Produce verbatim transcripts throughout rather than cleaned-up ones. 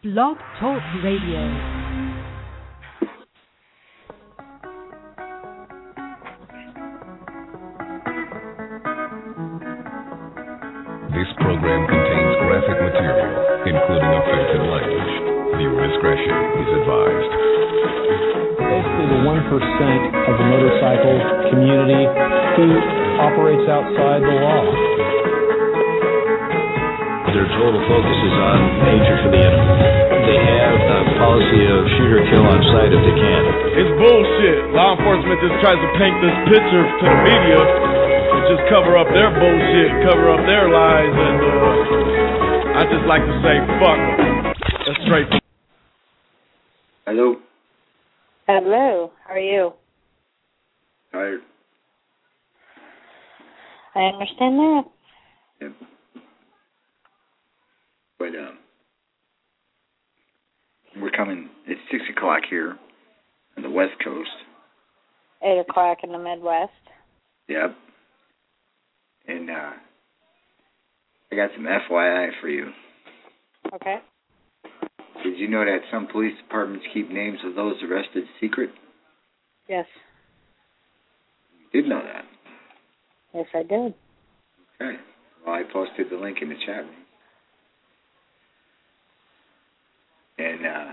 Blog Talk Radio. This program contains graphic material, including offensive language. Viewer discretion is advised. Basically, the one percent of the motorcycle community who operates outside the law. Their total focus is on hatred for the enemy. They have a policy of shoot or kill on sight if they can. It's bullshit. Law enforcement just tries to paint this picture to the media and just cover up their bullshit, cover up their lies, and uh, I just like to say, fuck them. That's straight. Hello. Hello. How are you? Tired. I understand that. Yep. But um, we're coming. It's six o'clock here on the West Coast. Eight o'clock in the Midwest. Yep. And uh, I got some F Y I for you. Okay. Did you know that some police departments keep names of those arrested secret? Yes. You did know that? Yes, I did. Okay. Well, I posted the link in the chat room. And uh,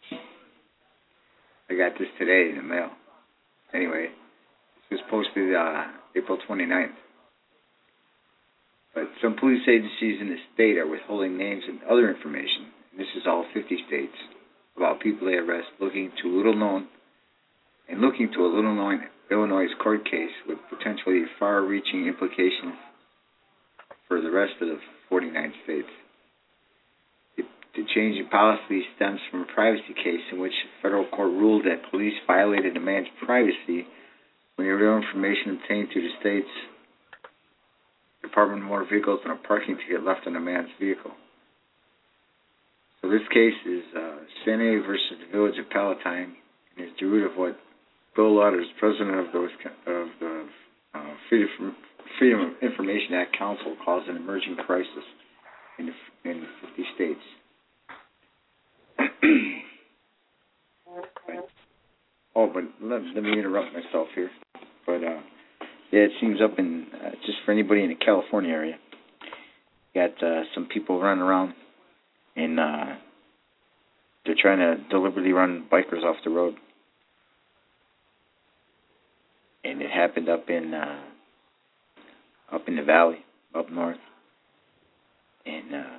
I got this today in the mail. Anyway, this was posted uh, April twenty-ninth. But some police agencies in the state are withholding names and other information, and this is all fifty states, about people they arrest looking to little known and looking to a little known Illinois court case with potentially far-reaching implications for the rest of the forty-nine states. The change in policy stems from a privacy case in which a federal court ruled that police violated a man's privacy when the real information obtained through the state's Department of Motor Vehicles and a parking ticket left on a man's vehicle. So this case is uh, Sene versus the Village of Palatine, and is the root of what Bill Lutters, president of, those, of the uh, Freedom, Freedom of Information Act Council, calls an emerging crisis in, the, in fifty states. Oh, but let, let me interrupt myself here. But uh, yeah, it seems up in uh, just for anybody in the California area, got uh, some people running around, and uh, they're trying to deliberately run bikers off the road, and it happened up in uh, up in the valley, up north, and. Uh,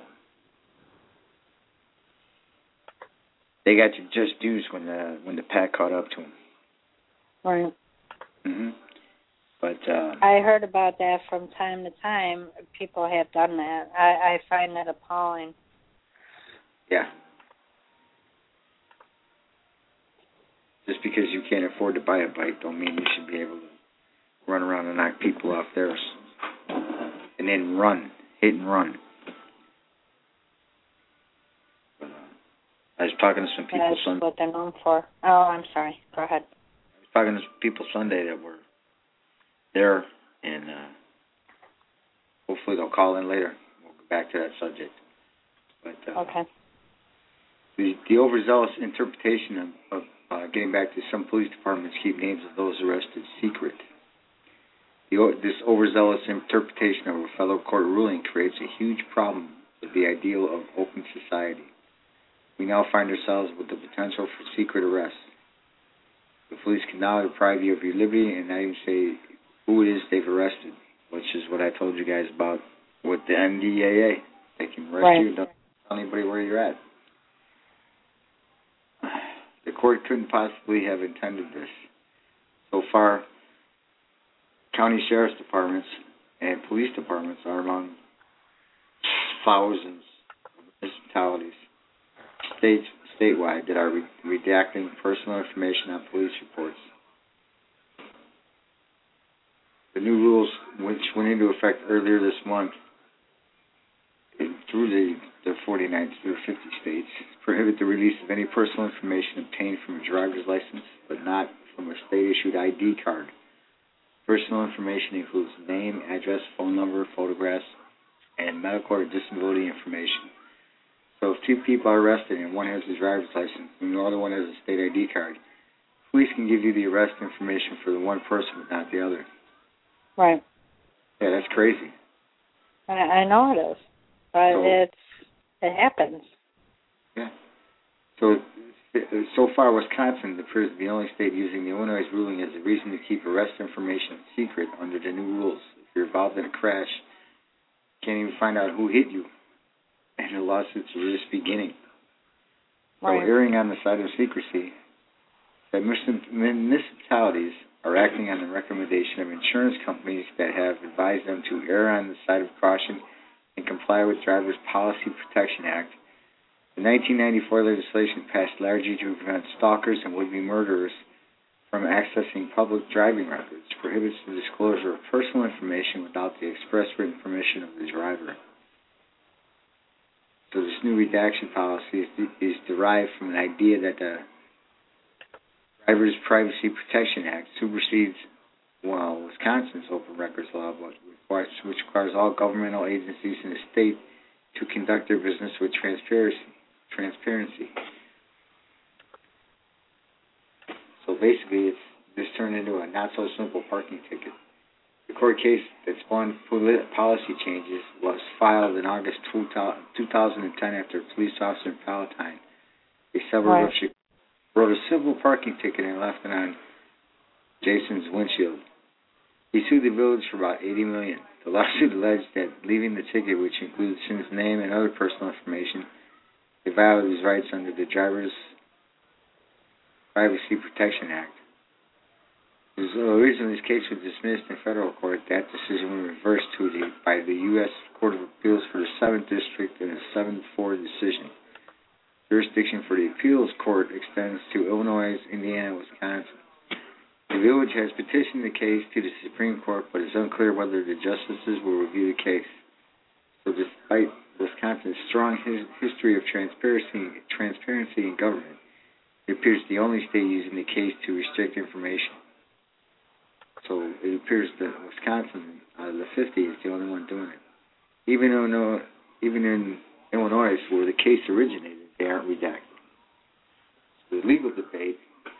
They got to just dues when the when the pack caught up to them. Right. Mhm. But uh, I heard about that from time to time. People have done that. I, I find that appalling. Yeah. Just because you can't afford to buy a bike, don't mean you should be able to run around and knock people off theirs, and then run, hit and run. I was talking to some people That's Sunday. what they're known for. Oh, I'm sorry. Go ahead. I was talking to some people Sunday that were there, and uh, hopefully they'll call in later. We'll go back to that subject. But uh, okay. The, the overzealous interpretation of, of uh, getting back to some police departments keep names of those arrested secret. The, this overzealous interpretation of a federal court ruling creates a huge problem with the ideal of open society. We now find ourselves with the potential for secret arrests. The police can now deprive you of your liberty and not even say who it is they've arrested, which is what I told you guys about with the N D A A. They can arrest right. you and don't tell anybody where you're at. The court couldn't possibly have intended this. So far, county sheriff's departments and police departments are among thousands of municipalities states statewide that are re- redacting personal information on police reports. The new rules, which went into effect earlier this month through the, the forty-nine through fifty states, prohibit the release of any personal information obtained from a driver's license, but not from a state-issued I D card. Personal information includes name, address, phone number, photographs, and medical or disability information. So if two people are arrested and one has a driver's license and the other one has a state I D card, police can give you the arrest information for the one person but not the other. Right. Yeah, that's crazy. I, I know it is, but so, it's it happens. Yeah. So, so far, Wisconsin appears to be the only state using the Illinois ruling as a reason to keep arrest information secret under the new rules. If you're involved in a crash, you can't even find out who hit you, and the lawsuits are just beginning. Right. So, erring on the side of secrecy, that municipalities are acting on the recommendation of insurance companies that have advised them to err on the side of caution and comply with Drivers Policy Protection Act. The nineteen ninety-four legislation passed largely to prevent stalkers and would-be murderers from accessing public driving records, prohibits the disclosure of personal information without the express written permission of the driver. So this new redaction policy is, is derived from an idea that the Drivers Privacy Protection Act supersedes, well, Wisconsin's open records law, but requires, which requires all governmental agencies in the state to conduct their business with transparency. Transparency. So basically, it's this turned into a not-so-simple parking ticket. The court case that spawned policy changes was filed in August two thousand ten after a police officer in Palatine, a suburb of Chicago, wrote a civil parking ticket and left it on Jason's windshield. He sued the village for about eighty million dollars. The lawsuit alleged that leaving the ticket, which includes his name and other personal information, he violated his rights under the Drivers Privacy Protection Act. Originally, this case was dismissed in federal court. That decision was reversed to the, by the U S Court of Appeals for the seventh District in a seven four decision. Jurisdiction for the appeals court extends to Illinois, Indiana, and Wisconsin. The village has petitioned the case to the Supreme Court, but it's unclear whether the justices will review the case. So despite Wisconsin's strong his, history of transparency, transparency in government, it appears the only state using the case to restrict information. So it appears that Wisconsin, out of the fifty, is the only one doing it. Even though no, even in Illinois, where the case originated, they aren't redacted. So the legal debate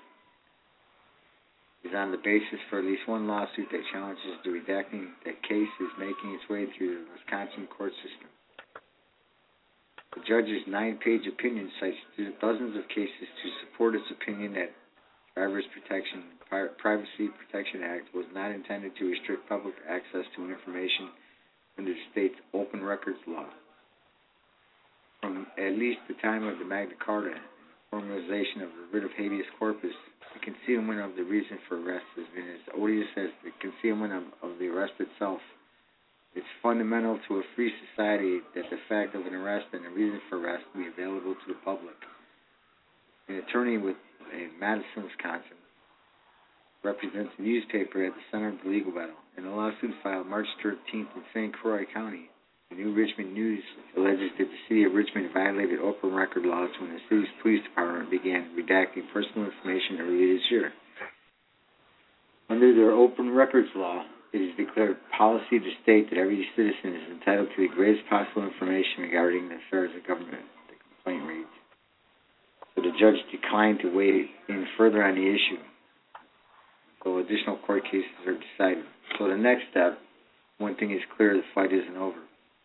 is on the basis for at least one lawsuit that challenges the redacting. That case is making its way through the Wisconsin court system. The judge's nine-page opinion cites dozens of cases to support its opinion that Drivers Protection Privacy Protection Act was not intended to restrict public access to information under the state's open records law. From at least the time of the Magna Carta and formalization of the writ of habeas corpus, the concealment of the reason for arrest has been as odious as the concealment of, of the arrest itself. It's fundamental to a free society that the fact of an arrest and the reason for arrest be available to the public. An attorney with in Madison, Wisconsin, represents a newspaper at the center of the legal battle. In a lawsuit filed March thirteenth in Saint Croix County, the New Richmond News alleges that the city of Richmond violated open record laws when the city's police department began redacting personal information earlier this year. Under their open records law, it is declared policy of the state that every citizen is entitled to the greatest possible information regarding the affairs of government, the complaint reads. So the judge declined to weigh in further on the issue. So additional court cases are decided. So the next step, one thing is clear, the fight isn't over.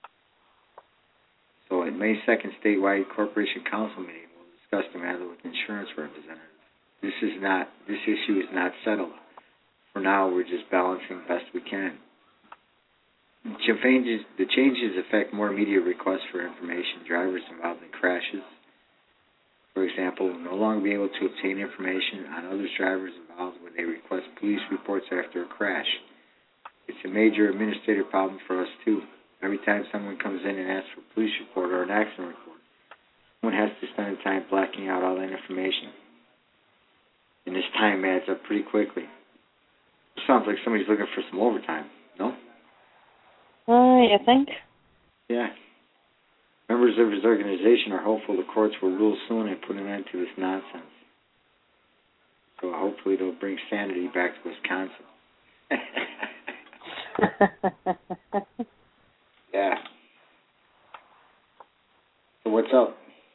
So at May second, statewide corporation council meeting, we'll discuss the matter with insurance representatives. This is not, this issue is not settled. For now, we're just balancing best we can. The changes, the changes affect more media requests for information. Drivers involved in crashes, for example, will no longer be able to obtain information on other drivers involved when they request police reports after a crash. It's a major administrative problem for us, too. Every time someone comes in and asks for a police report or an accident report, someone has to spend time blacking out all that information. And this time adds up pretty quickly. It sounds like somebody's looking for some overtime, no? Uh, you think? Yeah. Members of his organization are hopeful the courts will rule soon and put an end to this nonsense. So hopefully they'll bring sanity back to Wisconsin. Yeah. So what's up?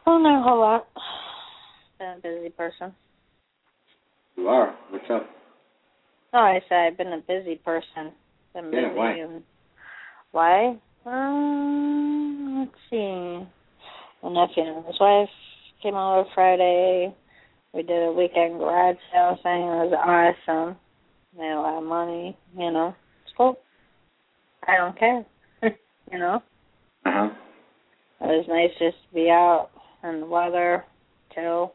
Oh, not a whole lot. Been a busy person. You are? What's up? No, I said I've been a busy person. Been busy. Yeah, why? And why? Um, let's see. My nephew and his wife came over Friday. We did a weekend garage sale thing. It was awesome. Made a lot of money, you know. It's cool. I don't care, you know. Uh-huh. It was nice just to be out in the weather, chill.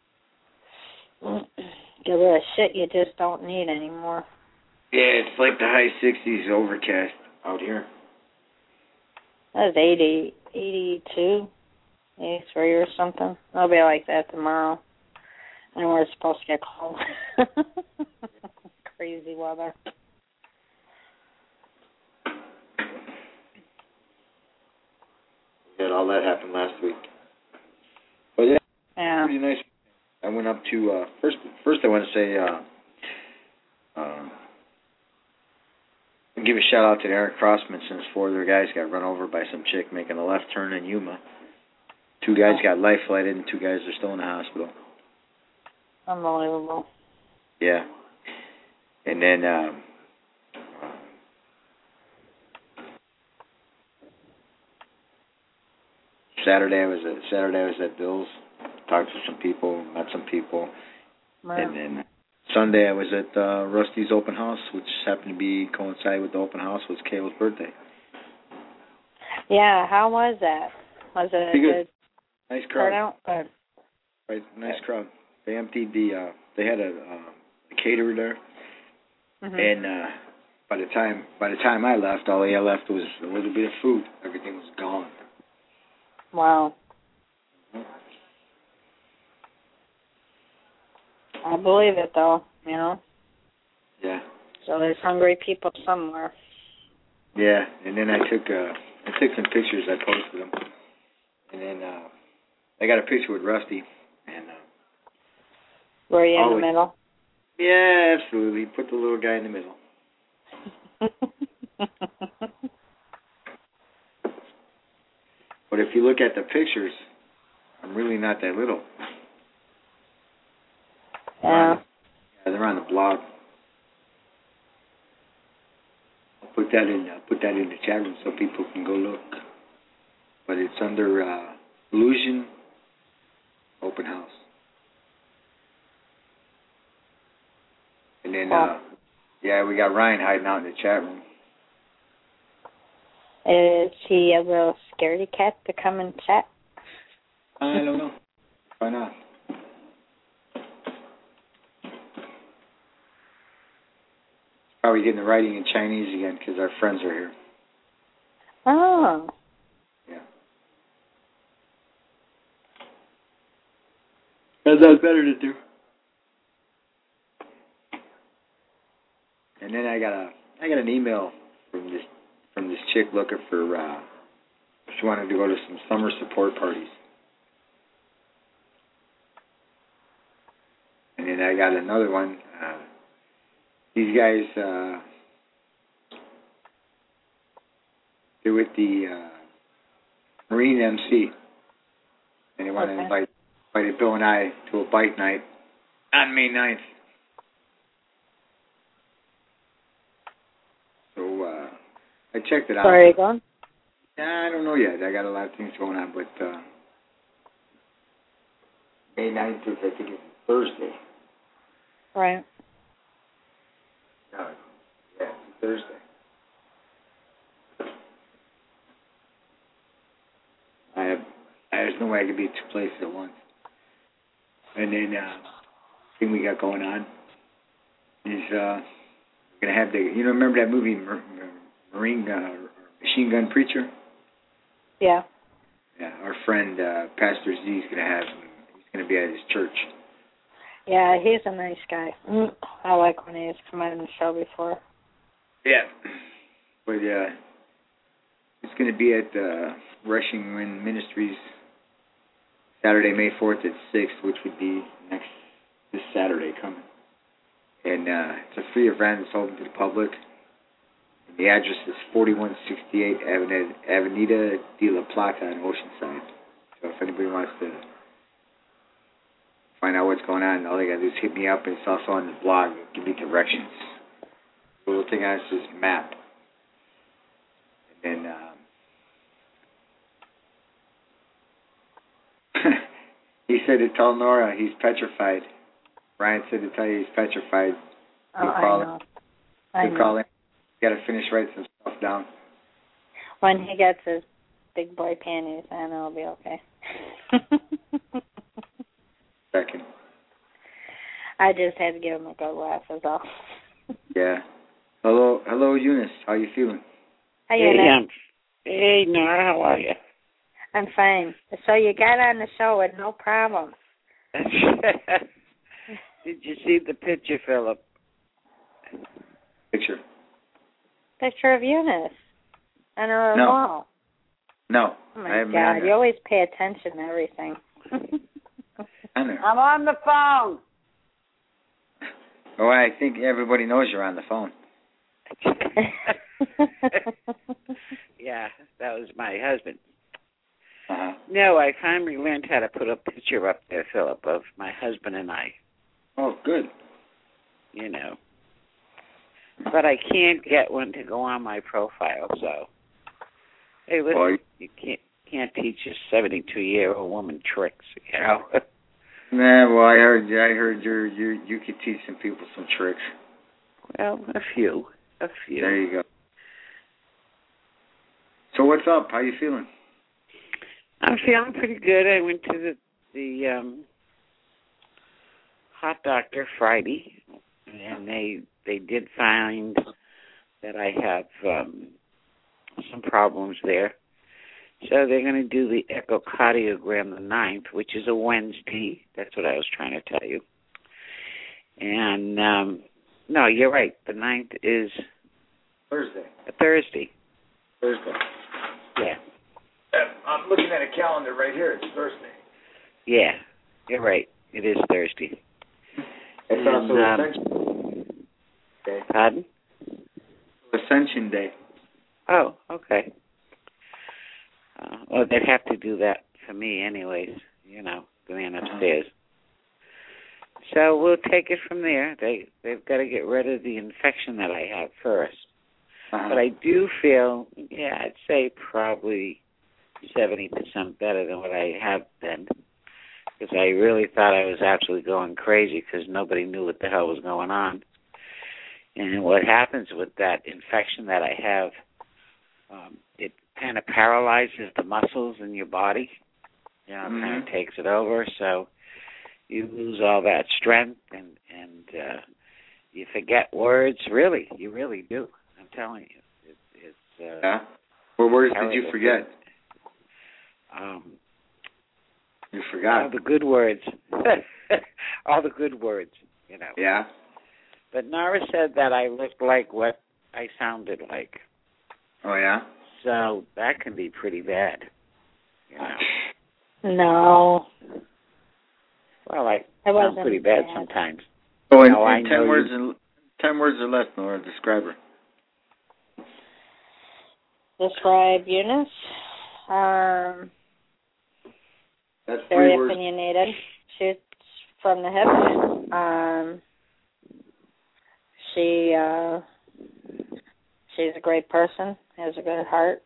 Get rid of shit you just don't need anymore. Yeah, it's like the high sixties overcast out here. That was eighty, eighty-two, eighty-three or something. It'll be like that tomorrow. And we're supposed to get cold. Crazy weather. Yeah, all that happened last week. But yeah, Yeah. pretty nice. I went up to, uh, first, first I want to say, uh, uh, give a shout out to Eric Crossman, since four of their guys got run over by some chick making a left turn in Yuma. Two guys got life flighted and two guys are still in the hospital. Unbelievable. Yeah. And then, um, Saturday I was at Saturday I was at Bill's, talked to some people, met some people, Right. and then Sunday I was at uh, Rusty's open house, which happened to be coincide with the open house was Kayla's birthday. Yeah, how was that? Was it a Pretty good, good. Nice crowd. turnout? Good. Right, nice crowd. They emptied the. Uh, they had a, uh, a caterer there, Mm-hmm. and uh, by the time by the time I left, all they had left was a little bit of food. Everything was gone. Wow. I believe it, though, you know. Yeah. So there's hungry people somewhere. Yeah, and then I took uh, I took some pictures. I posted them, and then uh, I got a picture with Rusty, and. Uh, Were you in Always. the middle? Yeah, absolutely. Put the little guy in the middle. But if you look at the pictures, I'm really not that little. Yeah. Yeah, they're on the blog. I'll put that in. I'll put that in the chat room so people can go look. But it's under uh, Illusion Open House. And then, Wow. uh, yeah, we got Ryan hiding out in the chat room. Is he a little scaredy cat to come and chat? I don't know. Why not? Probably getting the writing in Chinese again because our friends are here. Oh. Yeah. Has that better to do. And then I got a I got an email from this from this chick looking for uh, she wanted to go to some summer support parties. And then I got another one. Uh, these guys, uh, they're with the uh, Marine M C, and they want to Okay. invite invited Bill and I to a bike night on May ninth. So uh, I checked it out. Where are you going? Yeah, I don't know yet. I got a lot of things going on, but uh, May ninth is, I think, it's Thursday. Right. No, yeah, it's Thursday. I have, there's no way I could be at two places at once. And then, uh, thing we got going on is, uh, we're going to have the, you know, remember that movie, Mar- Marine, uh, Machine Gun Preacher? Yeah. Yeah, our friend, uh, Pastor Z is going to have, he's going to be at his church. Yeah, he's a nice guy. Mm, I like when he's come on the show before. Yeah. But, uh, it's going to be at, uh, Rushing Wind Ministries Saturday, May fourth at six, which would be next, this Saturday coming. And, uh, it's a free event. It's open to the public. And the address is forty-one sixty-eight Avenida, Avenida de la Plata in Oceanside. So if anybody wants to find out what's going on, all they got to do is hit me up, and it's also on the blog. Give me directions. The little thing on it says map. And then um, he said to tell Nora he's petrified. Brian said to tell you he's petrified. Oh, you I call know. Him. I You know. call him. You got to finish writing some stuff down. When he gets his big boy panties, I know it'll be okay. Second. I just had to give him a good laugh, is all. Yeah. Hello, hello, Eunice. How you feeling? How Hey, you doing? um, hey, Nora, how are you? I'm fine. So you got on the show with no problem. Did you see the picture, Philip? Picture. Picture of Eunice on her No. wall. No. Oh, I my haven't been on God. there. You always pay attention to everything. On there. I'm on the phone. Oh, I think everybody knows you're on the phone. Yeah, that was my husband. Uh-huh. No, I finally learned how to put a picture up there, Philip, of my husband and I, Oh, good. you know. But I can't get one to go on my profile, so. Hey, listen, Well, you can't can't teach a seventy-two-year-old woman tricks, you know. Nah, well, I heard, I heard you're, you you could teach some people some tricks. Well, a few, a few. There you go. So what's up? How you feeling? I'm feeling pretty good. I went to the the um, hot doctor Friday, and they they did find that I have um, some problems there. So they're going to do the echocardiogram the ninth, which is a Wednesday. That's what I was trying to tell you. And, um, no, you're right. The ninth is Thursday. a Thursday. Thursday. Yeah. I'm looking at a calendar right here. It's Thursday. Yeah, you're right. It is Thursday. It's also And, um, Ascension Day. Pardon? Ascension Day. Oh, okay. Uh, well, they'd have to do that for me anyways, you know, going upstairs. So we'll take it from there. They, they've got to get rid of the infection that I have first. Uh-huh. But I do feel, yeah, I'd say probably seventy percent better than what I have been. Because I really thought I was absolutely going crazy because nobody knew what the hell was going on. And what happens with that infection that I have, um, it kind of paralyzes the muscles in your body. You know, it Mm-hmm. kind of takes it over. So you lose all that strength and, and uh, you forget words. Really, you really do. I'm telling you. It, it's uh, Yeah? What words did you terrible. forget? Um, You forgot. all the good words. all the good words, you know. Yeah? But Nora said that I looked like what I sounded like. Oh, yeah? So that can be pretty bad, you know. No. Well, I It sound wasn't pretty bad, bad. sometimes. So in, No, I in know ten you- words and ten words or less, Nora, describe her. Describe Eunice. Um, That's very three words. opinionated. Shoots from the hip. Um, she uh, she's a great person. Has a good heart.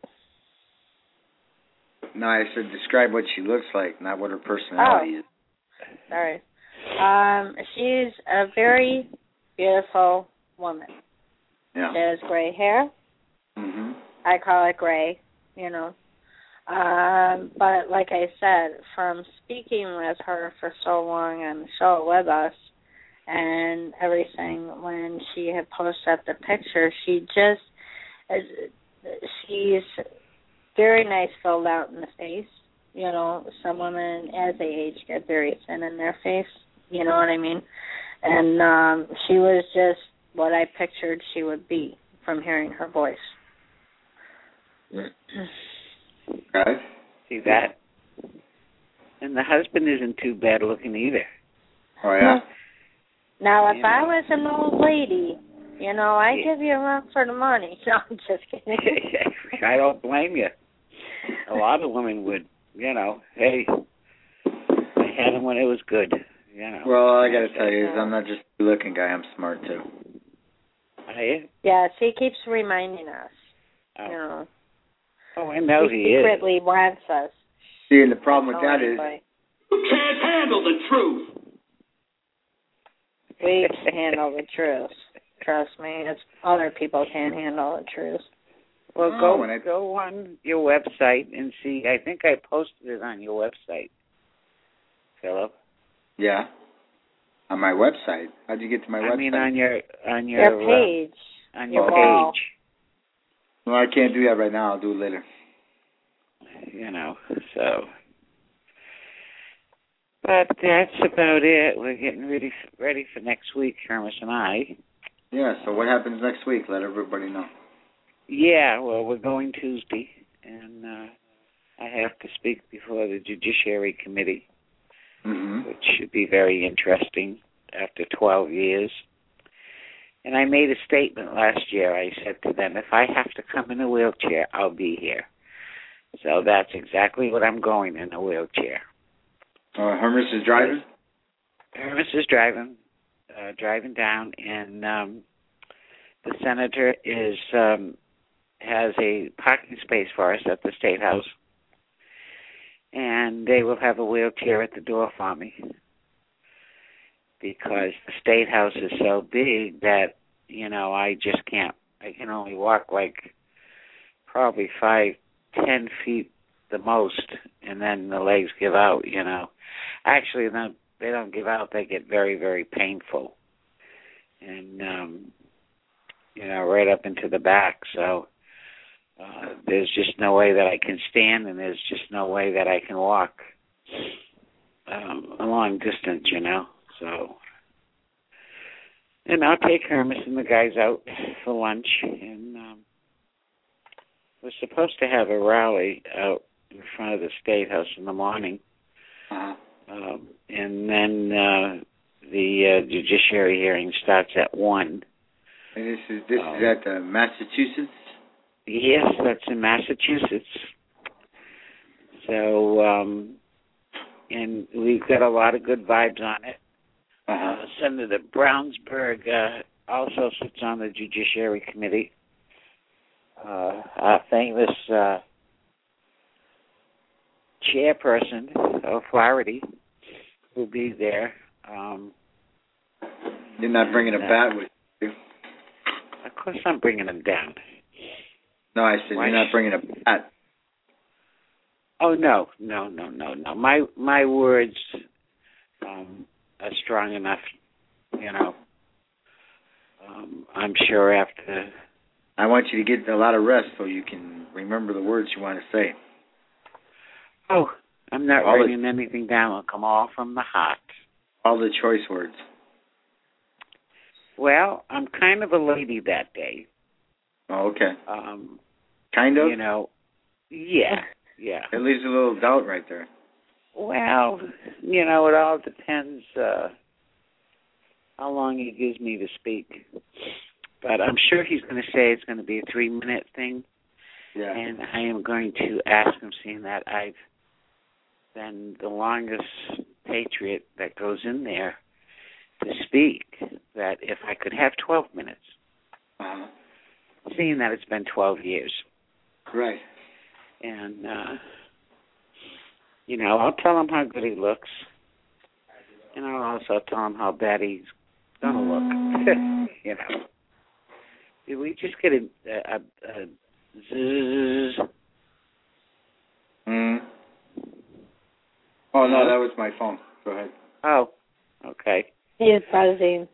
No, I said describe what she looks like, not what her personality is. Sorry. Um, she's a very beautiful woman. Yeah. She has gray hair. Mm-hmm. I call it gray, you know. Um, but like I said, from speaking with her for so long on the show with us and everything, when she had posted up the picture, she just, she's very nice filled out in the face. You know, some women as they age get very thin in their face. You know what I mean? And um, she was just what I pictured she would be from hearing her voice. Okay. See that? And the husband isn't too bad looking either. Oh, yeah? Now, if You know. I was an old lady, you know, I'd Yeah. give you a run for the money. No, I'm just kidding. I don't blame you. A lot of women would you know, hey, I had him when it was good. You know. Well, all I got to tell you is I'm not just a looking guy. I'm smart, too. Are you? Yeah, she keeps reminding us. Oh, You know. oh I know he he is. secretly wants us. See, and the problem with that is... You can't handle the truth. We can handle the truth. Trust me. It's other people can't handle the truth. Well, Oh, go and I- go on your website and see. I think I posted it on your website, Philip. Yeah. On my website. How'd you get to my website? I mean, on your on your, Your page. Uh, on your Your wall. page. Well, I can't do that right now. I'll do it later. You know, so. But that's about it. We're getting ready ready for next week, Hermes and I. Yeah, so what happens next week? Let everybody know. Yeah, well, we're going Tuesday, and uh, I have to speak before the Judiciary Committee, Mm-hmm. which should be very interesting after twelve years. And I made a statement last year. I said to them, if I have to come in a wheelchair, I'll be here. So that's exactly what I'm going, in a wheelchair. Uh, Hermes is driving? Hermes is driving, uh, driving down, and um, the senator is um, has a parking space for us at the State House, and they will have a wheelchair at the door for me because the State House is so big that, you know, I just can't. I can only walk like probably five, ten feet the most, and then the legs give out, you know. Actually, no, they don't give out. They get very, very painful. And, um, you know, right up into the back. So uh, there's just no way that I can stand, and there's just no way that I can walk um, a long distance, you know. So, and I'll take Hermes and the guys out for lunch. And um, we're supposed to have a rally out in front of the State House in the morning. Uh-huh. Um, and then uh, the uh, judiciary hearing starts at one. And this is this um, is at uh, Massachusetts? Yes, that's in Massachusetts. So, um, and we've got a lot of good vibes on it. Uh-huh. Uh, Senator Brownsburg uh, also sits on the Judiciary Committee. Uh, our famous uh, chairperson, O'Flaherty, will be there. Um, You're not bringing a uh, bat with you? Of course I'm bringing him down. No, I said Why you're not sh- bringing a bat. Oh, no, no, no, no, no. My my words um, are strong enough, you know. Um, I'm sure after... I want you to get a lot of rest so you can remember the words you want to say. Oh, I'm not all writing the, anything down. It'll come all from the heart. All the choice words. Well, I'm kind of a lady that day. Oh, okay. Um, kind of? You know, yeah, yeah. It leaves a little doubt right there. Well, you know, it all depends uh, how long he gives me to speak. But I'm sure he's going to say it's going to be a three-minute thing. Yeah. And I am going to ask him, seeing that I've been the longest patriot that goes in there to speak, that if I could have twelve minutes, uh-huh. seeing that it's been twelve years. Right. And, uh, you know, I'll tell him how good he looks. And I'll also tell him how bad he's going to look. You know. Did we just get a, a, a zzz? Mm. Oh, no, that was my phone. Go ahead. Oh, okay. He is buzzing.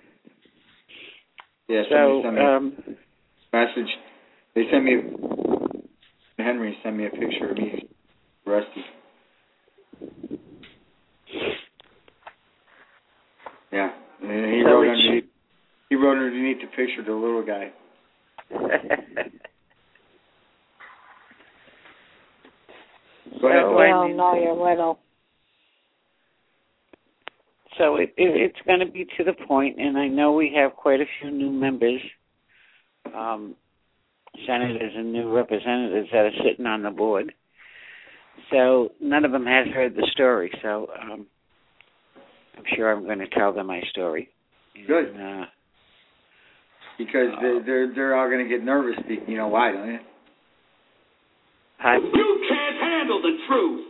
Yeah, So, somebody sent me um, a message. They sent me, Henry sent me a picture of me, Rusty. Yeah, and he so wrote it underneath. He wrote underneath the picture the little guy. Go ahead. So, We I all mean, know you're little. So it, it, it's going to be to the point, and I know we have quite a few new members, um, senators and new representatives that are sitting on the board. So none of them has heard the story. So um, I'm sure I'm going to tell them my story. Good. And, uh, because uh, they're, they're they're all going to get nervous. You know why, don't you? I, You can't handle the truth.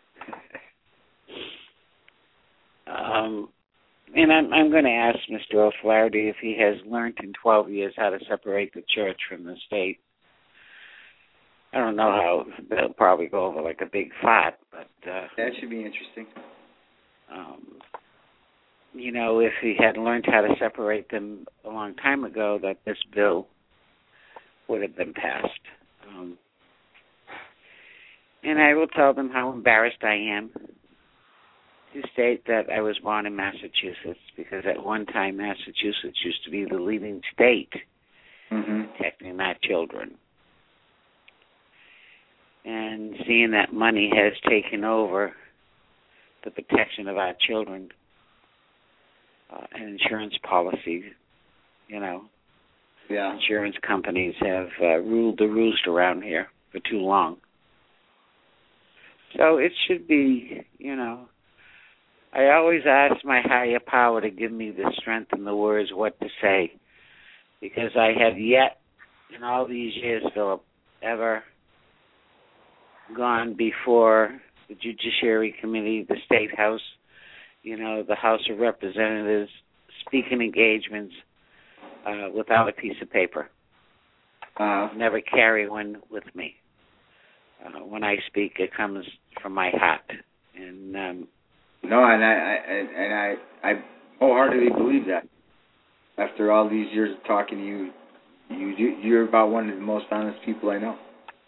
um, and I'm I'm going to ask Mister O'Flaherty if he has learned in twelve years how to separate the church from the state. I don't know how. They'll probably go over like a big fight, but uh, that should be interesting. Um, you know, if he had learned how to separate them a long time ago, that this bill would have been passed. Um, and I will tell them how embarrassed I am to state that I was born in Massachusetts, because at one time Massachusetts used to be the leading state mm-hmm. protecting our children. And seeing that money has taken over the protection of our children uh, and insurance policies, you know, yeah. insurance companies have uh, ruled the roost around here for too long. So it should be, you know, I always ask my higher power to give me the strength and the words what to say, because I have yet, in all these years, Philip, ever gone before the Judiciary Committee, the State House, you know, the House of Representatives, speaking engagements uh, without a piece of paper. Uh, Never carry one with me. Uh, when I speak, it comes from my heart. And um, no, and I, I and I I wholeheartedly believe that. After all these years of talking to you, you you're about one of the most honest people I know.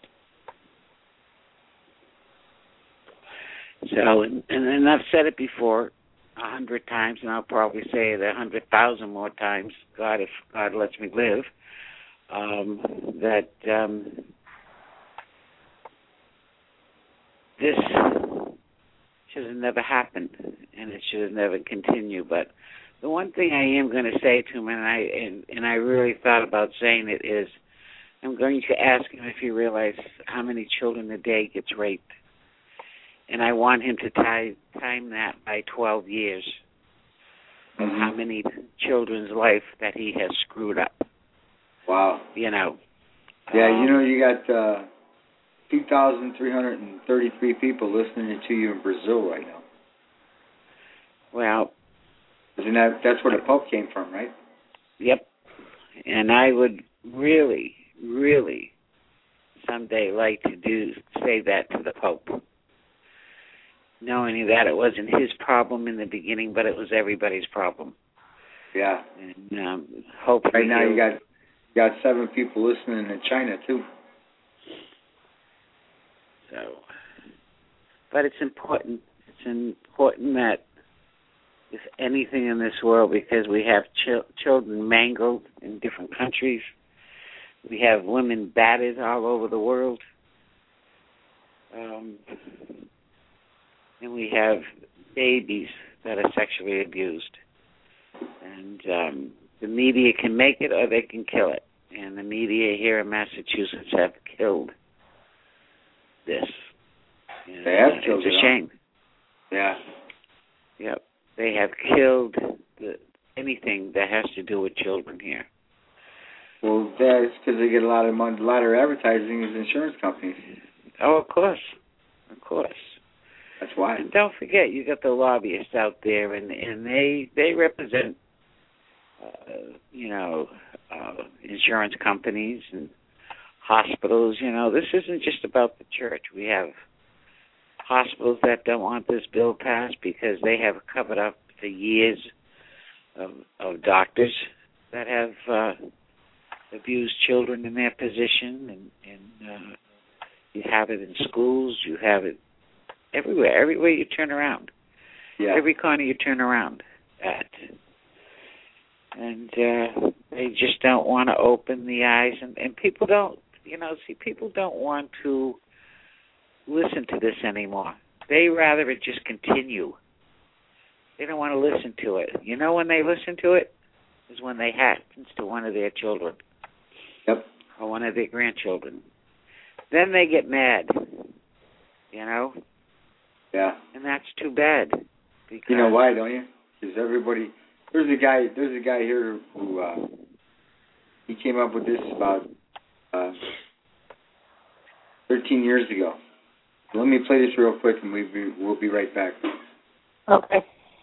So, and, and I've said it before a hundred times, and I'll probably say it a hundred thousand more times, God, if God lets me live, um, that um, this should have never happened, and it should have never continued. But the one thing I am going to say to him, and I and, and I really thought about saying it, is I'm going to ask him if he realizes how many children a day gets raped. And I want him to tie, time that by twelve years of mm-hmm. how many children's life that he has screwed up. Wow. You know. Yeah, um, you know, you got uh, two thousand three hundred thirty-three people listening to you in Brazil right now. Well. Isn't that, that's where the Pope came from, right? Yep. And I would really, really someday like to do say that to the Pope, knowing that it wasn't his problem in the beginning, but it was everybody's problem. Yeah. And um, hopefully right now you got you got seven people listening in China too. So, but it's important. It's important that if anything in this world, because we have ch- children mangled in different countries, we have women battered all over the world. Um, And we have babies that are sexually abused. And um, the media can make it or they can kill it. And the media here in Massachusetts have killed this. And, they have uh, killed it's it. It's a shame. Yeah. Yep. They have killed the, anything that has to do with children here. Well, that's because they get a lot of money, a lot of advertising is insurance companies. Oh, of course. Of course. That's why. And don't forget, you got the lobbyists out there, and and they they represent, uh, you know, uh, insurance companies and hospitals. You know, this isn't just about the church. We have hospitals that don't want this bill passed because they have covered up for years of of doctors that have uh, abused children in their position, and and uh, you have it in schools. You have it everywhere, everywhere you turn around. Yeah. Every corner you turn around at. And uh, they just don't want to open the eyes. And, and people don't, you know, see, people don't want to listen to this anymore. They rather it just continue. They don't want to listen to it. You know when they listen to it? Is when they happens to one of their children. Yep. Or one of their grandchildren. Then they get mad. You know? Yeah. And that's too bad. Because you know why, don't you? Because everybody, there's a guy, there's a guy here who, uh, he came up with this about uh, thirteen years ago. So let me play this real quick, and we'll be, we'll be right back. Okay.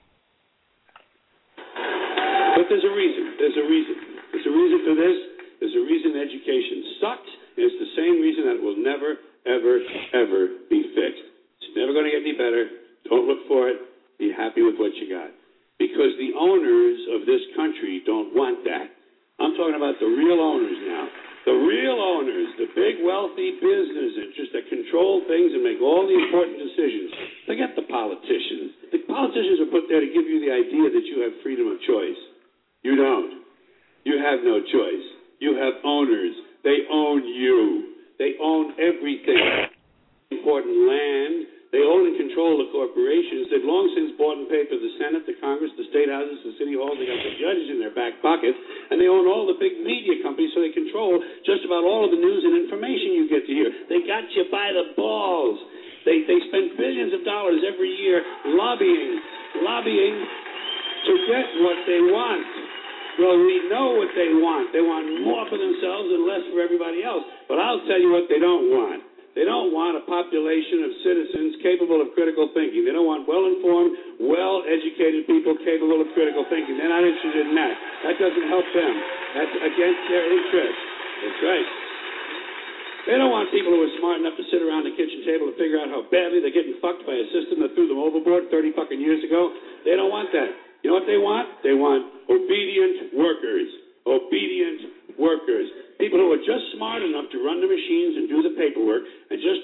But there's a reason. There's a reason. There's a reason for this. There's a reason education sucks, and it's the same reason that it will never, ever, ever be fixed. It's never going to get any better. Don't look for it. Be happy with what you got. Because the owners of this country don't want that. I'm talking about the real owners now. The real owners, the big, wealthy business interests that control things and make all the important decisions. Forget the politicians. The politicians are put there to give you the idea that you have freedom of choice. You don't. You have no choice. You have owners. They own you. They own everything. Important land. They own and control the corporations. They've long since bought and paid for the Senate, the Congress, the state houses, the city halls. They got the judges in their back pockets, and they own all the big media companies, so they control just about all of the news and information you get to hear. They got you by the balls. They they spend billions of dollars every year lobbying, lobbying to get what they want. Well, we know what they want. They want more for themselves and less for everybody else. But I'll tell you what they don't want. They don't want a population of citizens capable of critical thinking. They don't want well-informed, well-educated people capable of critical thinking. They're not interested in that. That doesn't help them. That's against their interests. That's right. They don't want people who are smart enough to sit around the kitchen table and figure out how badly they're getting fucked by a system that threw them overboard thirty fucking years ago. They don't want that. You know what they want? They want obedient workers. Obedient workers. People who are just smart enough to run the machines and do the paperwork and just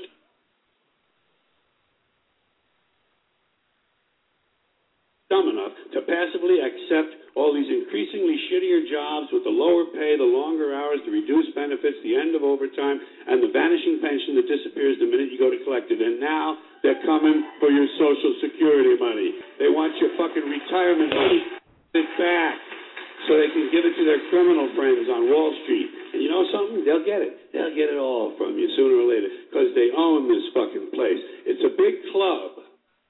dumb enough to passively accept all these increasingly shittier jobs with the lower pay, the longer hours, the reduced benefits, the end of overtime, and the vanishing pension that disappears the minute you go to collect it. And now they're coming for your Social Security money. They want your fucking retirement money. It's back. So they can give it to their criminal friends on Wall Street. And you know something? They'll get it. They'll get it all from you sooner or later because they own this fucking place. It's a big club.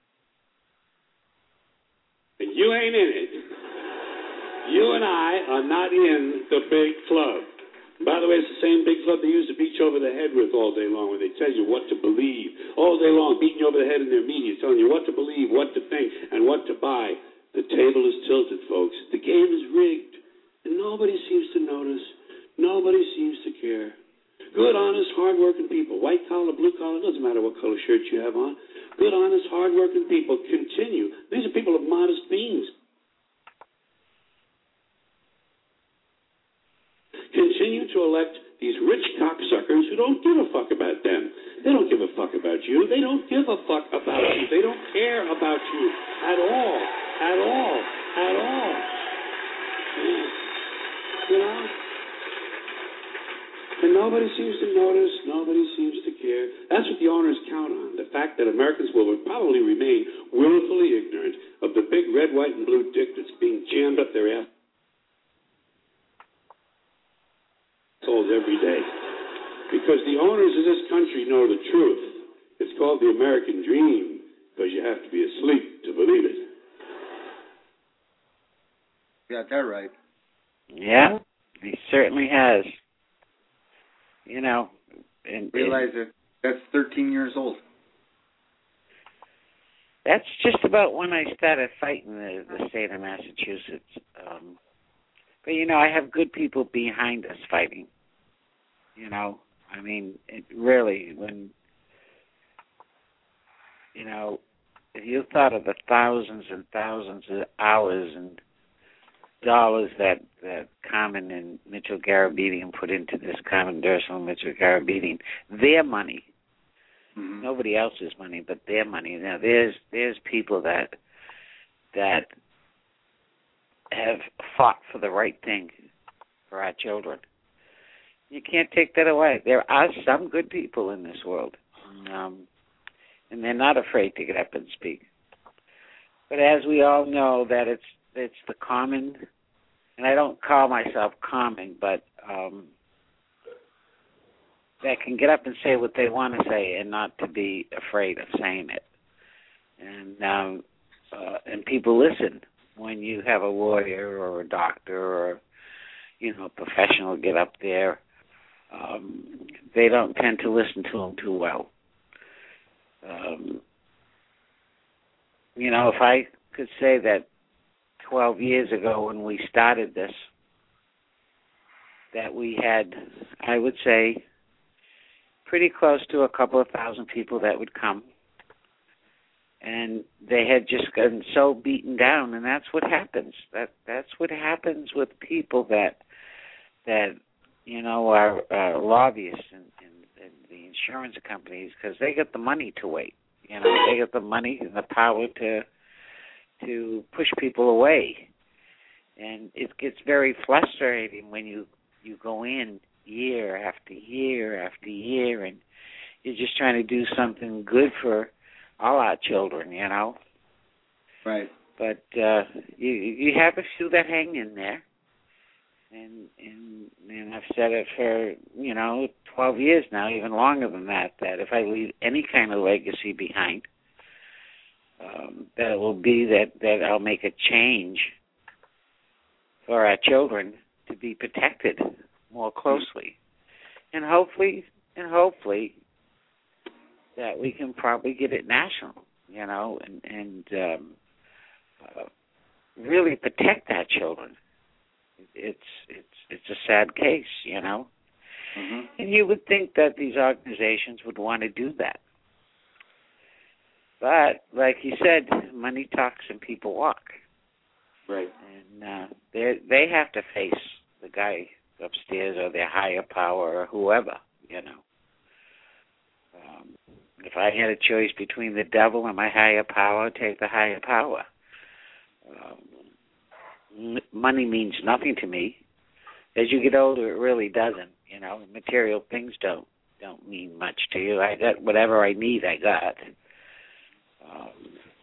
And you ain't in it. You and I are not in the big club. By the way, it's the same big club they use to beat you over the head with all day long, where they tell you what to believe. All day long, beating you over the head in their media, telling you what to believe, what to think, and what to buy. The table is tilted, folks. The game is rigged. And nobody seems to notice. Nobody seems to care. Good, honest, hard-working people, white collar, blue collar, doesn't matter what color shirt you have on. Good, honest, hard-working people continue. These are people of modest means. Continue to elect these rich cocksuckers who don't give a fuck about them. They don't give a fuck about you. They don't give a fuck about you. They don't care about you at all. At all. At all. You know? And nobody seems to notice. Nobody seems to care. That's what the owners count on. The fact that Americans will probably remain willfully ignorant of the big red, white, and blue dick that's being jammed up their ass every day. Because the owners of this country know the truth. It's called the American dream because you have to be asleep to believe it. You got that right. Yeah, he certainly has. You know, and realize that that's thirteen years old. That's just about when I started fighting the, the state of Massachusetts. Um, but, you know, I have good people behind us fighting. You know, I mean, it really, when, you know, if you thought of the thousands and thousands of hours and dollars that, that Carmen and Mitchell Garabedian put into this, Carmen Durso and Mitchell Garabedian, their money, mm-hmm. nobody else's money, but their money. Now, there's there's people that that have fought for the right thing for our children. You can't take that away. There are some good people in this world, um, and they're not afraid to get up and speak. But as we all know, that it's it's the common, and I don't call myself common, but um, that can get up and say what they want to say and not to be afraid of saying it. And um, uh, and people listen when you have a lawyer or a doctor or, you know, a professional get up there. Um, they don't tend to listen to them too well. Um, you know, if I could say that twelve years ago when we started this, that we had, I would say, pretty close to a couple of thousand people that would come. And they had just gotten so beaten down, and that's what happens. That that's what happens with people that that you know are uh, lobbyists and, and, and the insurance companies, because they get the money to wait. You know, they get the money and the power to to push people away, and it gets very frustrating when you you go in year after year after year, and you're just trying to do something good for all our children, you know. Right. But uh, you you have a few that hang in there, and and and I've said it for you know twelve years now, even longer than that. That if I leave any kind of legacy behind, um, that it will be that that I'll make a change for our children to be protected more closely, and hopefully and hopefully. that we can probably get it national, you know, and, and um, uh, really protect our children. It's it's it's a sad case, you know. Mm-hmm. And you would think that these organizations would want to do that. But, like you said, money talks and people walk. Right. And uh, they they have to face the guy upstairs or their higher power or whoever, you know. Um, If I had a choice between the devil and my higher power, I'd take the higher power. Um, m- money means nothing to me. As you get older, it really doesn't. You know, material things don't don't mean much to you. I got whatever I need. I got, um,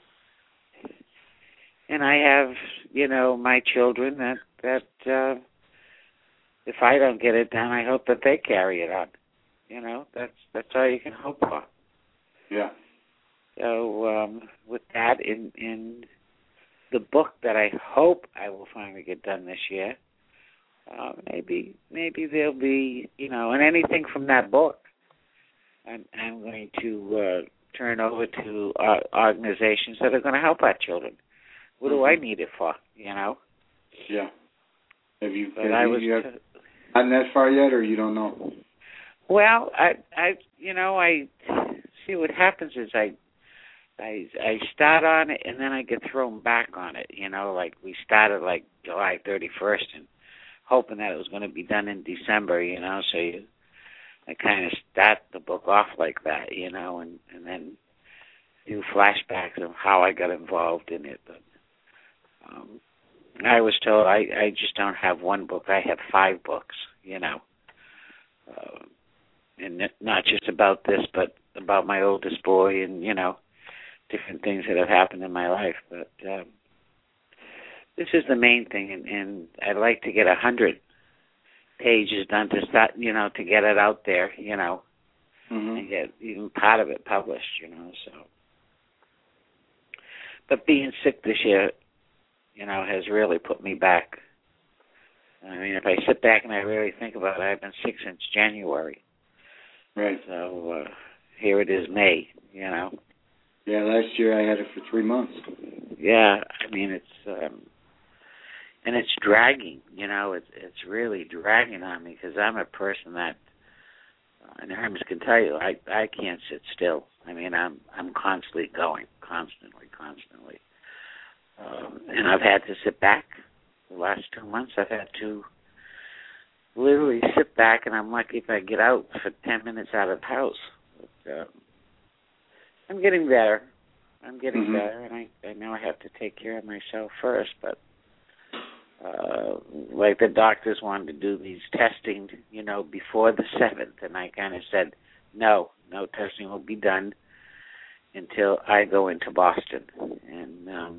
and I have, you know, my children that that uh, if I don't get it done, I hope that they carry it on. You know, that's that's all you can hope for. Yeah. So um, with that, in in the book that I hope I will finally get done this year, uh, maybe maybe there'll be, you know, and anything from that book, I'm, I'm going to uh, turn over to uh, organizations that are going to help our children. What mm-hmm. do I need it for, you know? Yeah. Have you, but have I you, was you have gotten that far yet, or you don't know? Well, I, I, you know, I... See, what happens is I, I, I start on it and then I get thrown back on it. You know, like we started like July thirty-first and hoping that it was going to be done in December. You know, so you, I kind of start the book off like that. You know, and, and then do flashbacks of how I got involved in it. But um, I was told I, I just don't have one book. I have five books. You know, uh, and not just about this, but about my oldest boy and, you know, different things that have happened in my life. But um, this is the main thing, and, and I'd like to get a hundred pages done to start, you know, to get it out there, you know, mm-hmm. and get even part of it published, you know, so. But being sick this year, you know, has really put me back. I mean, if I sit back and I really think about it, I've been sick since January. Right. So uh, here it is May, you know. Yeah, last year I had it for three months. Yeah, I mean, it's, um, and it's dragging, you know, it's it's really dragging on me because I'm a person that, uh, and Hermes can tell you, I, I can't sit still. I mean, I'm I'm constantly going, constantly, constantly. Um, and I've had to sit back. The last two months I've had to literally sit back, and I'm lucky if I get out for ten minutes out of the house. But, uh, I'm getting better. I'm getting mm-hmm. better, and I, I know I have to take care of myself first, but uh, like the doctors wanted to do these testing, you know, before the seventh, and I kind of said, no, no testing will be done until I go into Boston, and um,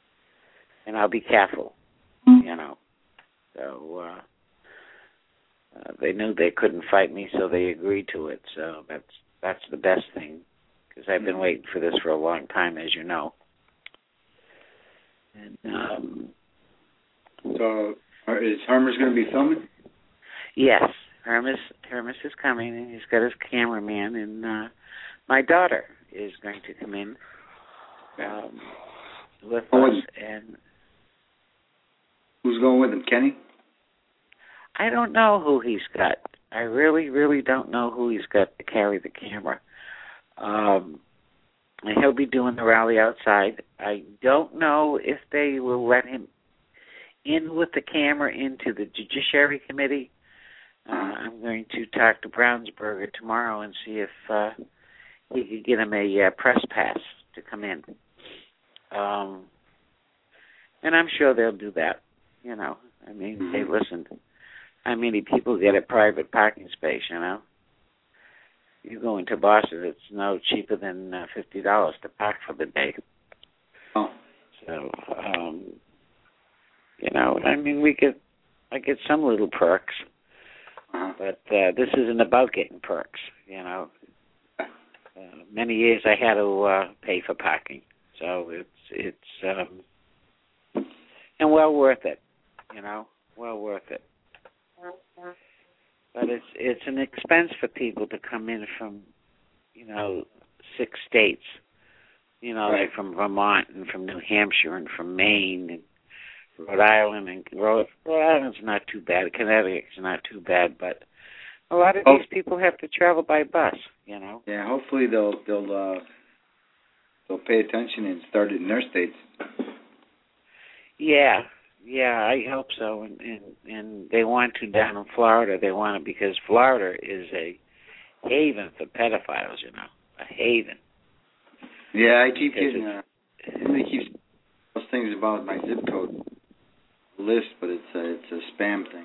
and I'll be careful, you know. So, uh, uh, they knew they couldn't fight me, so they agreed to it. So that's that's the best thing, because I've been waiting for this for a long time, as you know. And um, so, are, is Hermes going to be filming? Yes, Hermes Hermes is coming, and he's got his cameraman, and uh, my daughter is going to come in um, with oh, us. And who's going with him, Kenny? I don't know who he's got. I really, really don't know who he's got to carry the camera. Um, and he'll be doing the rally outside. I don't know if they will let him in with the camera into the Judiciary Committee. Uh, I'm going to talk to Brownsburger tomorrow and see if uh, he could get him a uh, press pass to come in. Um, and I'm sure they'll do that. You know, I mean, hey, listen, how many people get a private parking space, you know? You go into Boston, it's no cheaper than uh, fifty dollars to park for the day. Oh. So, um, you know, I mean, we get, I get some little perks, uh-huh. but uh, this isn't about getting perks, you know. Uh, many years I had to uh, pay for parking, so it's, it's, um, and well worth it, you know, well worth it. But it's it's an expense for people to come in from, you know, six states, you know, right. like from Vermont and from New Hampshire and from Maine and Rhode Island. And Rhode, Rhode Island's not too bad. Connecticut's not too bad. But a lot of oh. these people have to travel by bus, you know. Yeah, hopefully they'll they'll uh, they'll pay attention and start it in their states. Yeah. Yeah, I hope so, and, and and they want to down in Florida. They want it because Florida is a haven for pedophiles, you know, a haven. Yeah, I keep because getting uh, somebody keeps those things about my zip code list, but it's a it's a spam thing.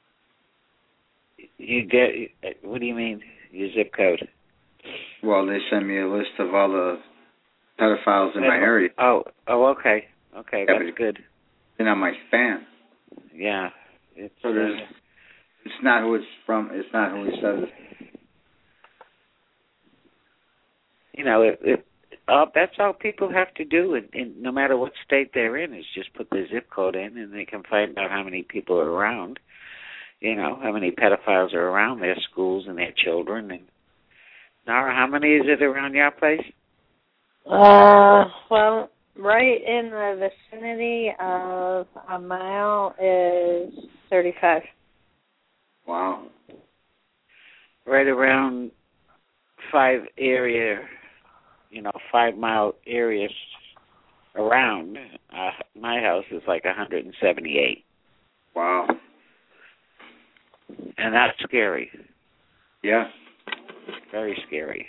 You get what do you mean your zip code? Well, they send me a list of all the pedophiles in my area. Oh, oh, okay, okay, yeah, that's good. And on my spam. Yeah, it's so there's, uh, it's not who it's from. It's not who he says it. You know, it, it, uh, that's all people have to do, and, and no matter what state they're in, is just put their zip code in, and they can find out how many people are around. You know, how many pedophiles are around their schools and their children. And Nara, how many is it around your place? Uh, well. Right in the vicinity of a mile is thirty-five. Wow. Right around five area, you know, five mile areas around uh, my house is like one hundred seventy-eight. Wow. And that's scary. Yeah. Very scary.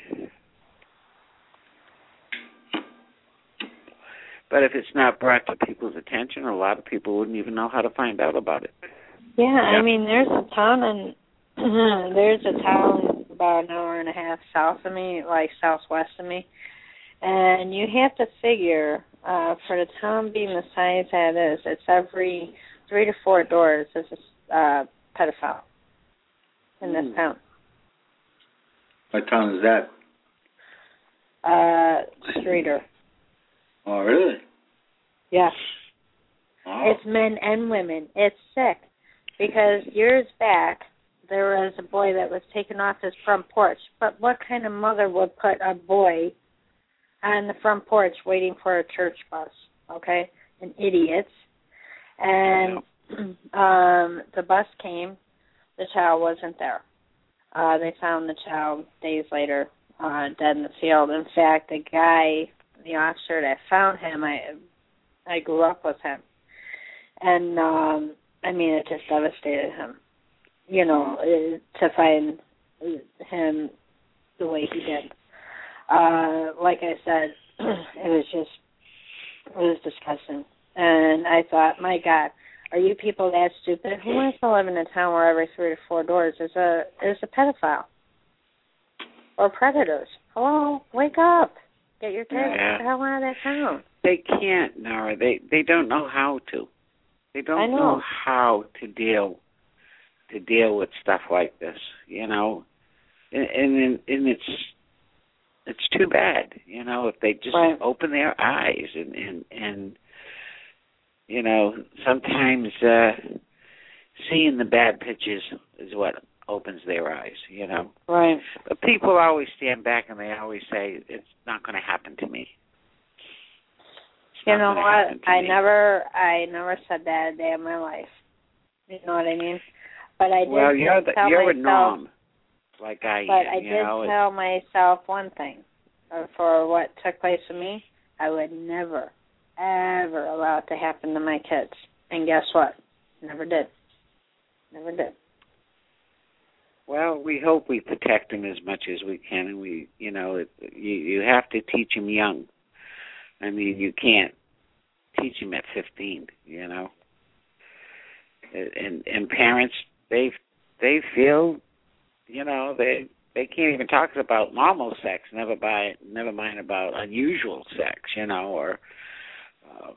But if it's not brought to people's attention, a lot of people wouldn't even know how to find out about it. Yeah, yeah. I mean, there's a town in there's a town about an hour and a half south of me, like southwest of me, and you have to figure uh, for the town being the size that it is, it's every three to four doors there's a uh, pedophile in this mm. town. What town is that? Uh, Streeter. Oh, really? Yeah. Oh. It's men and women. It's sick. Because years back, there was a boy that was taken off his front porch. But what kind of mother would put a boy on the front porch waiting for a church bus? Okay? An idiot. And um, the bus came. The child wasn't there. Uh, they found the child days later uh, dead in the field. In fact, the guy... the officer that found him, I I grew up with him. And, um, I mean, it just devastated him, you know, to find him the way he did. Uh, like I said, it was just, it was disgusting. And I thought, my God, are you people that stupid? Who wants to live in a town where every three to four doors is a, is a pedophile? Or predators? Hello, wake up. Get your kids yeah. the hell out of that town. They can't, Nora. They they don't know how to. They don't I know. know how to deal to deal with stuff like this, you know, and and, and it's it's too bad, you know, if they just right. open their eyes and and, and you know, sometimes uh, seeing the bad pictures is what opens their eyes, you know. Right. But people always stand back and they always say, it's not going to happen to me. It's you know what? I me. never, I never said that a day in my life. You know what I mean? But I did well, you're the, tell you're myself, a norm, like I but am. I you did know, tell myself one thing. Uh, for what took place with me, I would never, ever allow it to happen to my kids. And guess what? Never did. Never did. Well, we hope we protect them as much as we can, and we, you know, it, you you have to teach them young. I mean, you can't teach them at fifteen, you know. And and parents, they they feel, you know, they they can't even talk about normal sex, never by never mind about unusual sex, you know, or. Uh,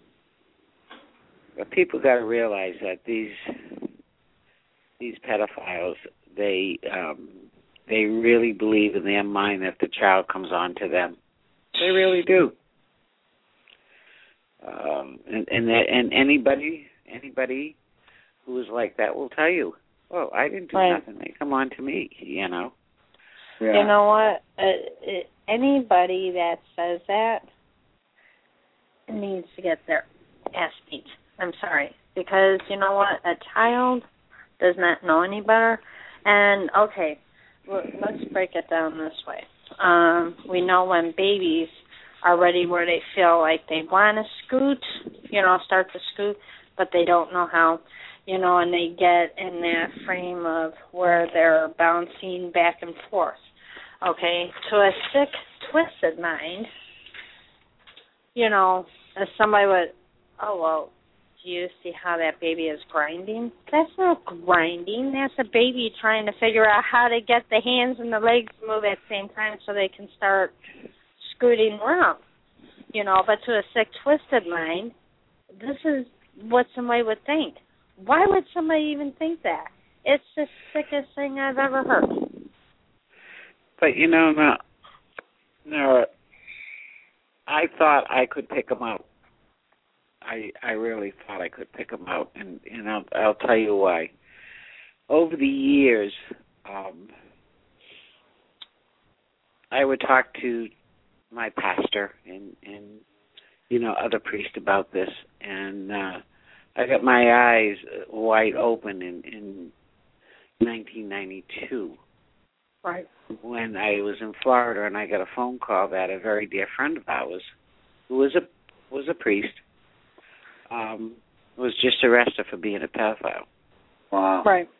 but people got to realize that these these pedophiles, they um, they really believe in their mind that the child comes on to them. They really do. Um, and and, that, and anybody anybody who is like that will tell you, "Oh, I didn't do right. nothing. They come on to me," you know. Yeah. You know what? Uh, anybody that says that needs to get their ass beat. I'm sorry, because you know what? A child does not know any better. And okay, well, let's break it down this way. Um, we know when babies are ready where they feel like they want to scoot, you know, start to scoot, but they don't know how, you know, and they get in that frame of where they're bouncing back and forth. Okay, to a sick, twisted mind, you know, as somebody would, oh, well, do you see how that baby is grinding? That's not grinding. That's a baby trying to figure out how to get the hands and the legs to move at the same time so they can start scooting around. You know, but to a sick, twisted mind, this is what somebody would think. Why would somebody even think that? It's the sickest thing I've ever heard. But, you know, no, no, I thought I could pick them out. I I really thought I could pick them out, and, and I'll, I'll tell you why. Over the years, um, I would talk to my pastor and, and you know, other priests about this, and uh, I got my eyes wide open in, in nineteen ninety-two. Right. When I was in Florida, and I got a phone call that a very dear friend of ours, who was a was a priest, um, was just arrested for being a pedophile. Wow. Right.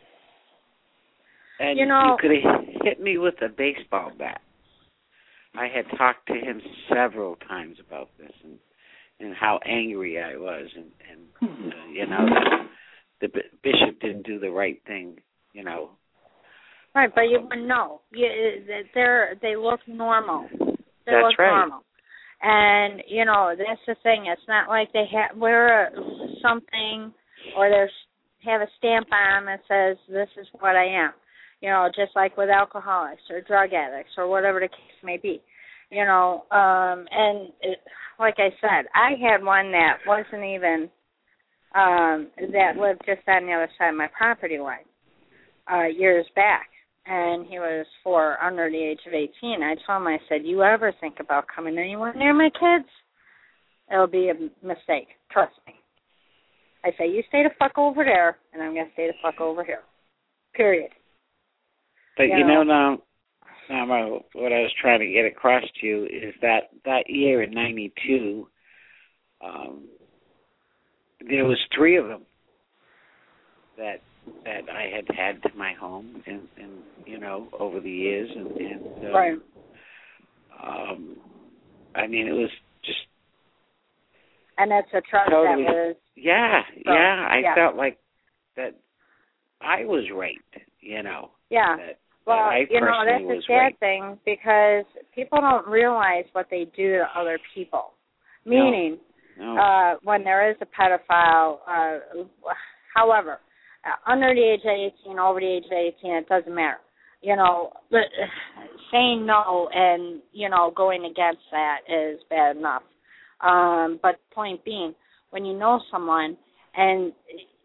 And you know, you could have hit me with a baseball bat. I had talked to him several times about this and, and how angry I was, and, and uh, you know, the, the bishop didn't do the right thing, you know. Right, but you wouldn't know. You, they're they look normal. They That's look right. normal. And, you know, that's the thing. It's not like they ha- wear a, something or they have a stamp on that says, this is what I am. You know, just like with alcoholics or drug addicts or whatever the case may be. You know, um, and it, like I said, I had one that wasn't even, um, that lived just on the other side of my property line uh, years back. And he was four under the age of eighteen. I told him, I said, you ever think about coming anywhere near my kids? It'll be a mistake. Trust me. I say, you stay the fuck over there, and I'm going to stay the fuck over here. Period. But, you, you know, know, now, now, what I was trying to get across to you is that that year in ninety-two, um, there was three of them that that I had had to my home, and, and you know, over the years, and, and uh, right. Um, I mean, it was just, and that's a trust totally, that was, yeah, so, yeah. I yeah. felt like that I was raped, you know. Yeah. That, well, that I you know, that's a sad raped. thing because people don't realize what they do to other people. Meaning, no. No. Uh, when there is a pedophile, uh, however. uh, under the age of eighteen, over the age of eighteen, it doesn't matter. You know, but saying no and, you know, going against that is bad enough. Um, but point being, when you know someone and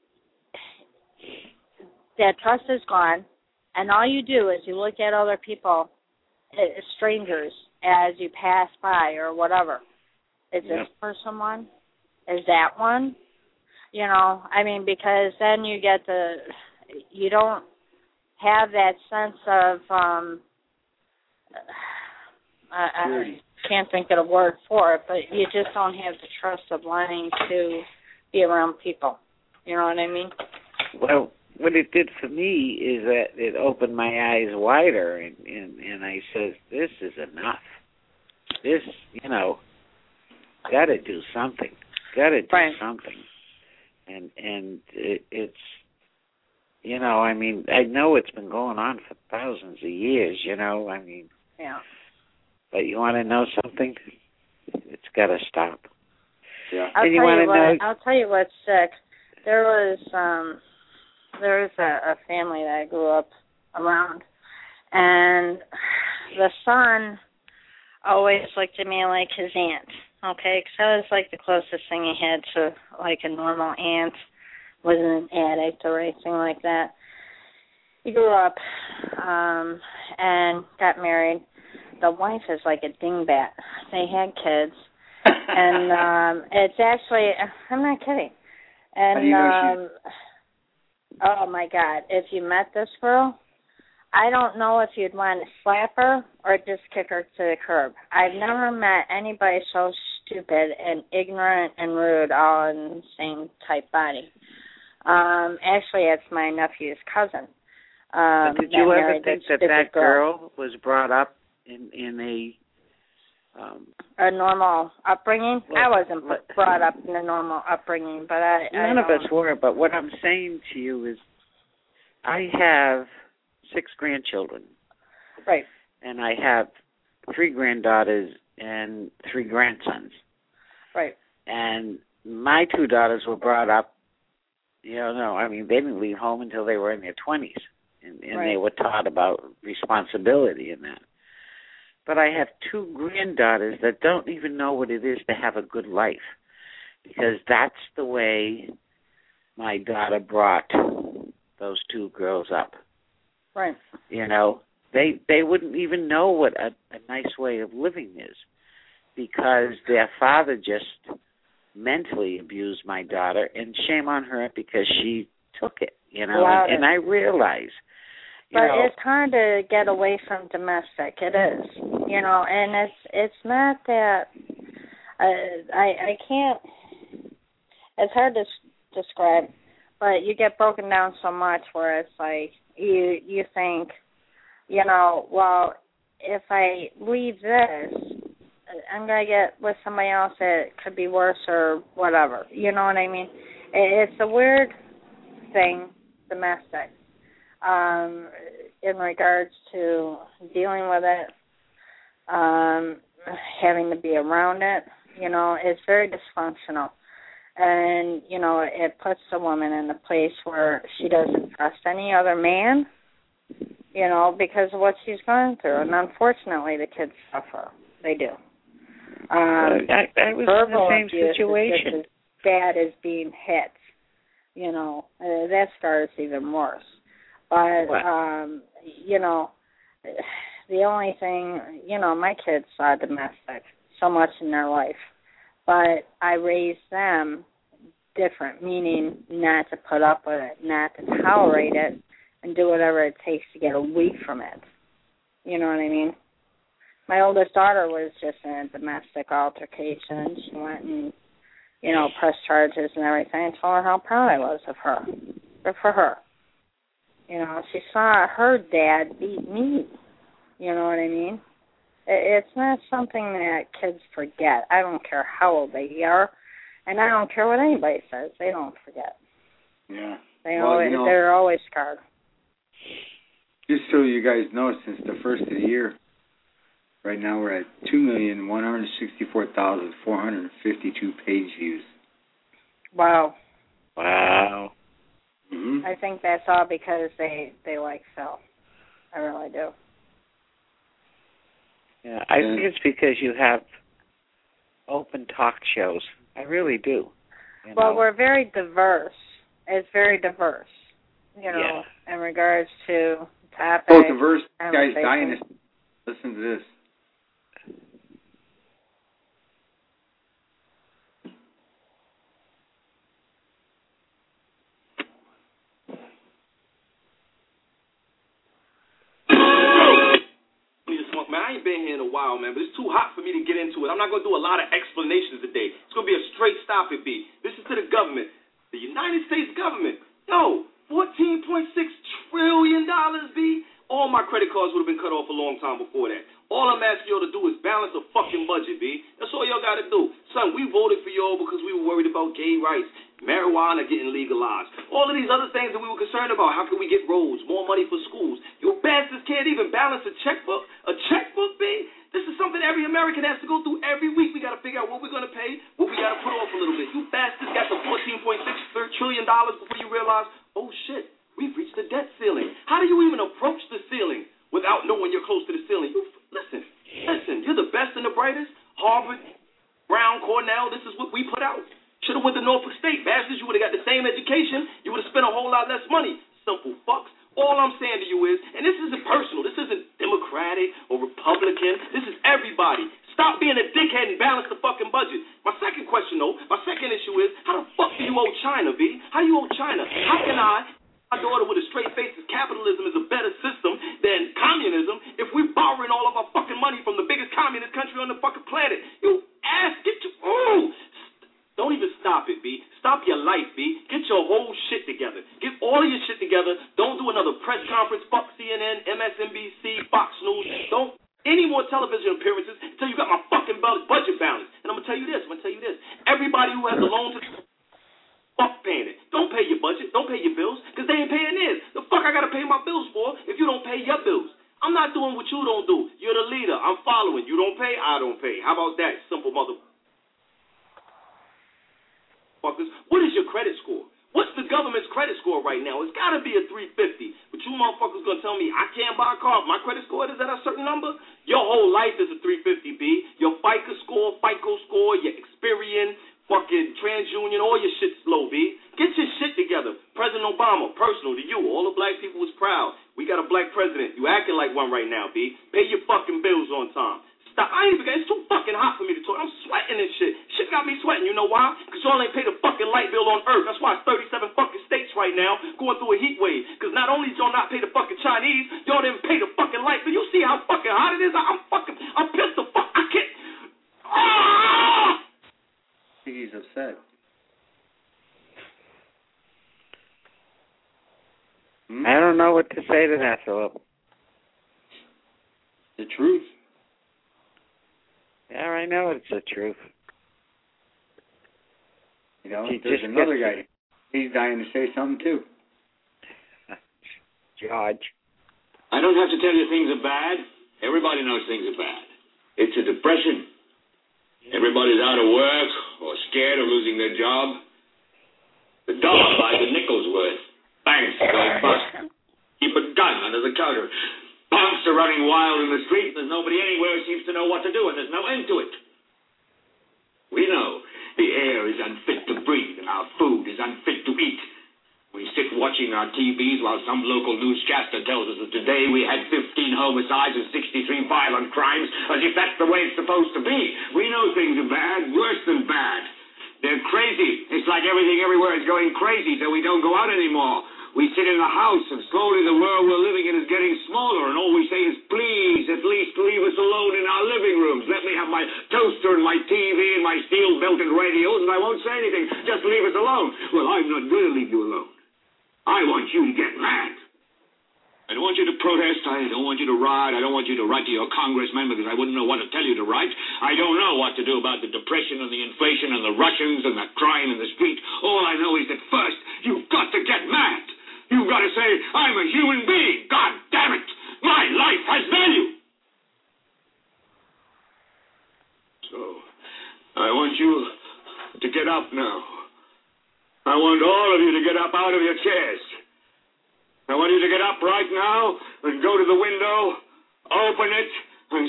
that trust is gone, and all you do is you look at other people, uh, strangers, as you pass by or whatever. Is yep. this person one? Is that one? You know, I mean, because then you get the, you don't have that sense of, um, I, I can't think of a word for it, but you just don't have the trust of wanting to be around people. You know what I mean? Well, what it did for me is that it opened my eyes wider, and, and, and I said, this is enough. This, you know, got to do something. Got to do right. something. And and it, it's, you know, I mean, I know it's been going on for thousands of years, you know, I mean. Yeah. But you want to know something? It's got to stop. Yeah. I'll, and you tell you what, know, I'll tell you what's sick. There was, um, there was a, a family that I grew up around, and the son always looked at me like his aunt, okay? Because I was like the closest thing he had to like a normal aunt. Wasn't an addict or anything like that. He grew up um, and got married. The wife is like a dingbat. They had kids. and um, it's actually, I'm not kidding. And, How do you know um, oh, my God, if you met this girl, I don't know if you'd want to slap her or just kick her to the curb. I've never met anybody so stupid and ignorant and rude all in the same type body. Um, actually, it's my nephew's cousin. Um, but did you ever think that that girl. girl was brought up in, in a... Um, a normal upbringing? Well, I wasn't brought up in a normal upbringing, but I... None I of us were, but what I'm saying to you is I have six grandchildren. Right. And I have three granddaughters and three grandsons. Right. And my two daughters were brought up, you know, no, I mean, they didn't leave home until they were in their twenties. And, and right. they were taught about responsibility and that. But I have two granddaughters that don't even know what it is to have a good life, because that's the way my daughter brought those two girls up. Right. You know, they they wouldn't even know what a, a nice way of living is, because their father just mentally abused my daughter, and shame on her because she took it, you know, and, and I realize. You but know, it's hard to get away from domestic. It is, you know, and it's it's not that uh, I I can't. It's hard to s- describe, but you get broken down so much where it's like you you think, you know, well, if I leave this, I'm gonna get with somebody else that could be worse or whatever. You know what I mean? It's a weird thing, domestic. Um, in regards to dealing with it, um, having to be around it, you know, it's very dysfunctional. And, you know, it puts the woman in a place where she doesn't trust any other man, you know, because of what she's gone through. And unfortunately, the kids suffer. They do. Um, I, I was in the same situation. Is as bad as being hit, you know, uh, that scar is even worse. But, um, you know, the only thing, you know, my kids saw domestic so much in their life. But I raised them different, meaning not to put up with it, not to tolerate it, and do whatever it takes to get away from it. You know what I mean? My oldest daughter was just in a domestic altercation. She went and, you know, pressed charges and everything. I told her how proud I was of her. Good for her. You know, she saw her dad beat me. You know what I mean? It's not something that kids forget. I don't care how old they are, and I don't care what anybody says. They don't forget. Yeah. They well, always, you know, they're always scarred. Just so you guys know, since the first of the year, right now we're at two million one hundred sixty-four thousand four hundred fifty-two page views. Wow. Wow. Mm-hmm. I think that's all because they, they like Phil. I really do. Yeah, I think it's because you have open talk shows. I really do. You well, know? we're very diverse. It's very diverse, you know, yeah. in regards to topics. Oh, diverse guys dying. Listen to this. Man, I ain't been here in a while, man, but it's too hot for me to get into it. I'm not going to do a lot of explanations today. It's going to be a straight stop it be. This is to the government. The United States government. Yo, fourteen point six trillion dollars, B. All my credit cards would have been cut off a long time before that. All I'm asking y'all to do is balance a fucking budget, B. That's all y'all got to do. Son, we voted for y'all because we were worried about gay rights, marijuana getting legalized, all of these other things that we were concerned about. How can we get roads, more money for schools? You bastards can't even balance a checkbook. A checkbook, B? This is something every American has to go through every week. We got to figure out what we're going to pay, what we got to put off a little bit. You bastards got the fourteen point six trillion dollars before you realize, oh, shit, we've reached the debt ceiling. How do you even approach the ceiling without knowing you're close to the ceiling? You, listen, listen, you're the best and the brightest. Harvard, Brown, Cornell, this is what we put out. Should have went to Norfolk State. Bastards, you would have got the same education. You would have spent a whole lot less money. Simple fucks. All I'm saying to you is, and this isn't personal, this isn't Democratic or Republican, this is everybody. Stop being a dickhead and balance the fucking budget. My second question, though, my second issue is, how the fuck do you owe China, B? How do you owe China? How can I, my daughter with a straight face, that capitalism is a better system than communism if we're borrowing all of our fucking money from the biggest communist country on the fucking planet? You ass, get your, ooh. Don't even stop it, B. Stop your life, B. Get your whole shit together. Get all of your shit together. Don't do another press conference. Fuck C N N, M S N B C, Fox News. Don't any more television appearances until you got my fucking budget balance. And I'm going to tell you this. I'm going to tell you this. Everybody who has a loan to fuck paying it. Don't pay your budget. Don't pay your bills because they ain't paying theirs. The fuck I got to pay my bills for if you don't pay your bills? I'm not doing what you don't do. You're the leader. I'm following. You don't pay, I don't pay. How about that, simple mother? What is your credit score? What's the government's credit score right now? It's got to be a three fifty. But you motherfuckers going to tell me I can't buy a car if my credit score is at a certain number? Your whole life is a three fifty, B. Your FICO score, FICO score, your Experian, fucking TransUnion, all your shit's low, B. Get your shit together. President Obama, personal to you, all the black people was proud. We got a black president. You acting like one right now, B. Pay your fucking bills on time. Stop. I ain't even, it's too fucking hot for me to talk. I'm sweating and shit. Shit got me sweating. You know why? Because y'all ain't paid a fucking light bill on Earth. That's why it's thirty-seven fucking states right now going through a heat wave. Because not only did y'all not pay the fucking Chinese, y'all didn't pay the fucking light bill. You see how fucking hot it is? I'm fucking, I'm pissed the fuck. I can't. Ah! He's upset. Hmm? I don't know what to say to that, Philip. The truth. Yeah, I know it's the truth. You know, you there's another guy. He's dying to say something, too. George. I don't have to tell you things are bad. Everybody knows things are bad. It's a depression. Everybody's out of work or scared of losing their job. The dollar buys a nickel's worth. Banks going bust. Keep a gun under the counter. Punks are running wild in the street. There's nobody anywhere who seems to know what to do, and there's no end to it. We know the air is unfit to breathe, and our food is unfit to eat. We sit watching our T Vs while some local newscaster tells us that today we had fifteen homicides and sixty-three violent crimes, as if that's the way it's supposed to be. We know things are bad, worse than bad. They're crazy. It's like everything everywhere is going crazy, so we don't go out anymore. We sit in the house, and slowly the world we're living in is getting smaller, and all we say is, please, at least leave us alone in our living rooms. Let me have my toaster and my T V and my steel-belted radios, and I won't say anything. Just leave us alone. Well, I'm not going to leave you alone. I want you to get mad. I don't want you to protest. I don't want you to riot. I don't want you to write to your congressman because I wouldn't know what to tell you to write. I don't know what to do about the depression and the inflation and the Russians and the crime in the street. All I know is that first, you've got to get mad. You've got to say, I'm a human being. God damn it. My life has value. So, I want you to get up now. I want all of you to get up out of your chairs. I want you to get up right now and go to the window, open it, and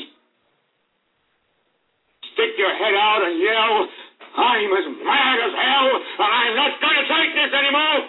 stick your head out and yell, I'm as mad as hell, and I'm not going to take this anymore.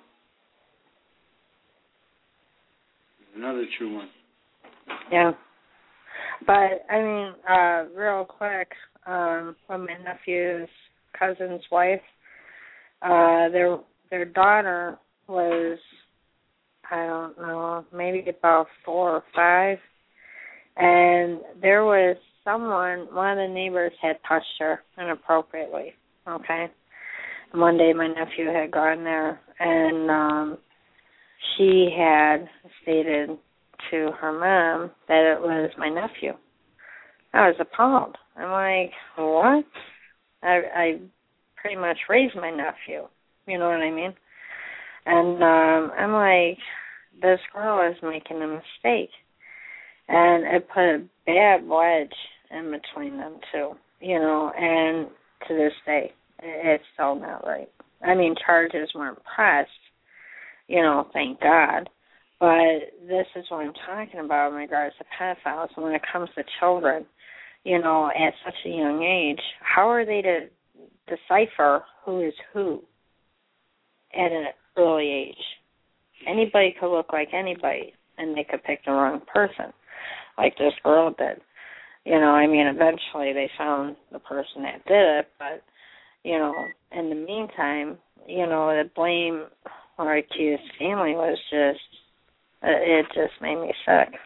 Another true one. Yeah. But, I mean, uh, real quick, um, when my nephew's cousin's wife, uh, their their daughter was, I don't know, maybe about four or five, and there was someone, one of the neighbors had touched her inappropriately, okay? And one day my nephew had gone there, and um, she had stated to her mom that it was my nephew. I was appalled. I'm like, what? I, I pretty much raised my nephew. You know what I mean? And um, I'm like, this girl is making a mistake. And it put a bad wedge in between them two, you know, and to this day, it's still not right. I mean, charges weren't pressed, you know, thank God. But this is what I'm talking about in regards to pedophiles. And when it comes to children, you know, at such a young age, how are they to decipher who is who at an early age? Anybody could look like anybody, and they could pick the wrong person, like this girl did. You know, I mean, eventually they found the person that did it, but, you know, in the meantime, you know, the blame or accused family was just, it just made me sick.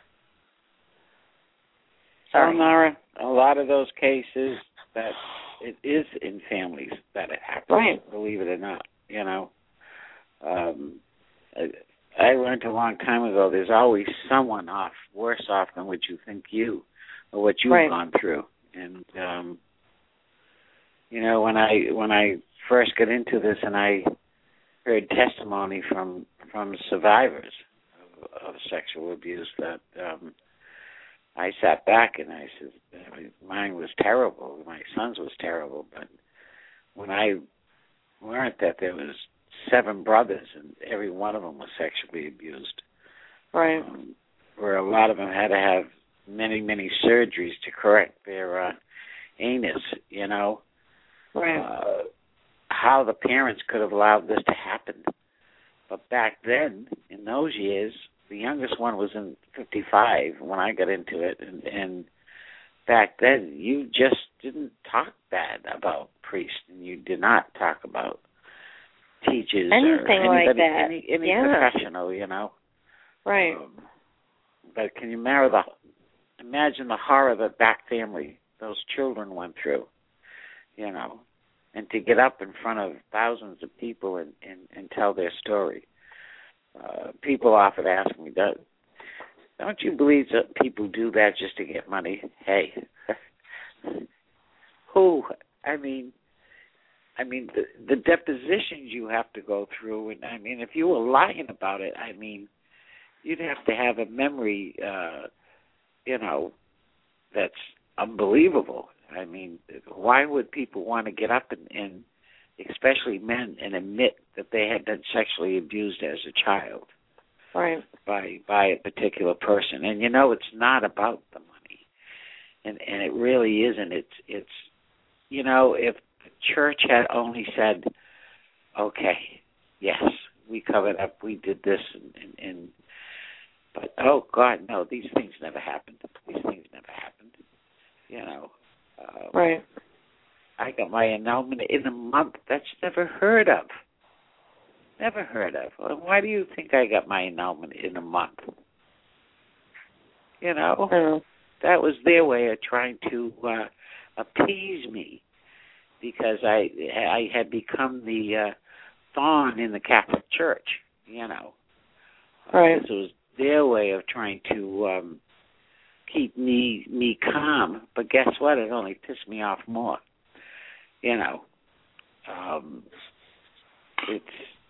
Sorry. Well, Nara, a lot of those cases that it is in families that it happens, right. Believe it or not, you know. Um, I, I learned a long time ago there's always someone off, worse off than what you think you, or what you've right. gone through. And, um, you know, when I when I first got into this and I heard testimony from, from survivors of, of sexual abuse, that um, I sat back and I said, I mean, mine was terrible, my son's was terrible, but when I learned that there was seven brothers and every one of them was sexually abused, right, um, where a lot of them had to have many, many surgeries to correct their uh, anus, you know, right. Uh, how the parents could have allowed this to happen. But back then, in those years, the youngest one was in fifty-five when I got into it, and, and back then you just didn't talk bad about priests, and you did not talk about teachers anything or like anybody, that. any, any yeah. professional, you know. Right. Um, but can you marry the, imagine the horror that that family, those children went through, you know, and to get up in front of thousands of people and, and, and tell their story. Uh, people often ask me, don't you believe that people do that just to get money? Hey, who? I mean, I mean the, the depositions you have to go through, and I mean, if you were lying about it, I mean, you'd have to have a memory, uh, you know, that's unbelievable. I mean, why would people want to get up and, and especially men, and admit that they had been sexually abused as a child, right, by by a particular person? And you know, it's not about the money, and and it really isn't. It's it's you know, if the church had only said, okay, yes, we covered up, we did this, and, and, and but oh God, no, these things never happened. These things never happened. You know, uh, right. I got my annulment in a month. That's never heard of. Never heard of. Well, why do you think I got my annulment in a month? You know, mm. that was their way of trying to uh, appease me, because I I had become the uh, thorn in the Catholic Church. You know, right. This was their way of trying to um, keep me me calm. But guess what? It only pissed me off more. You know, um, it's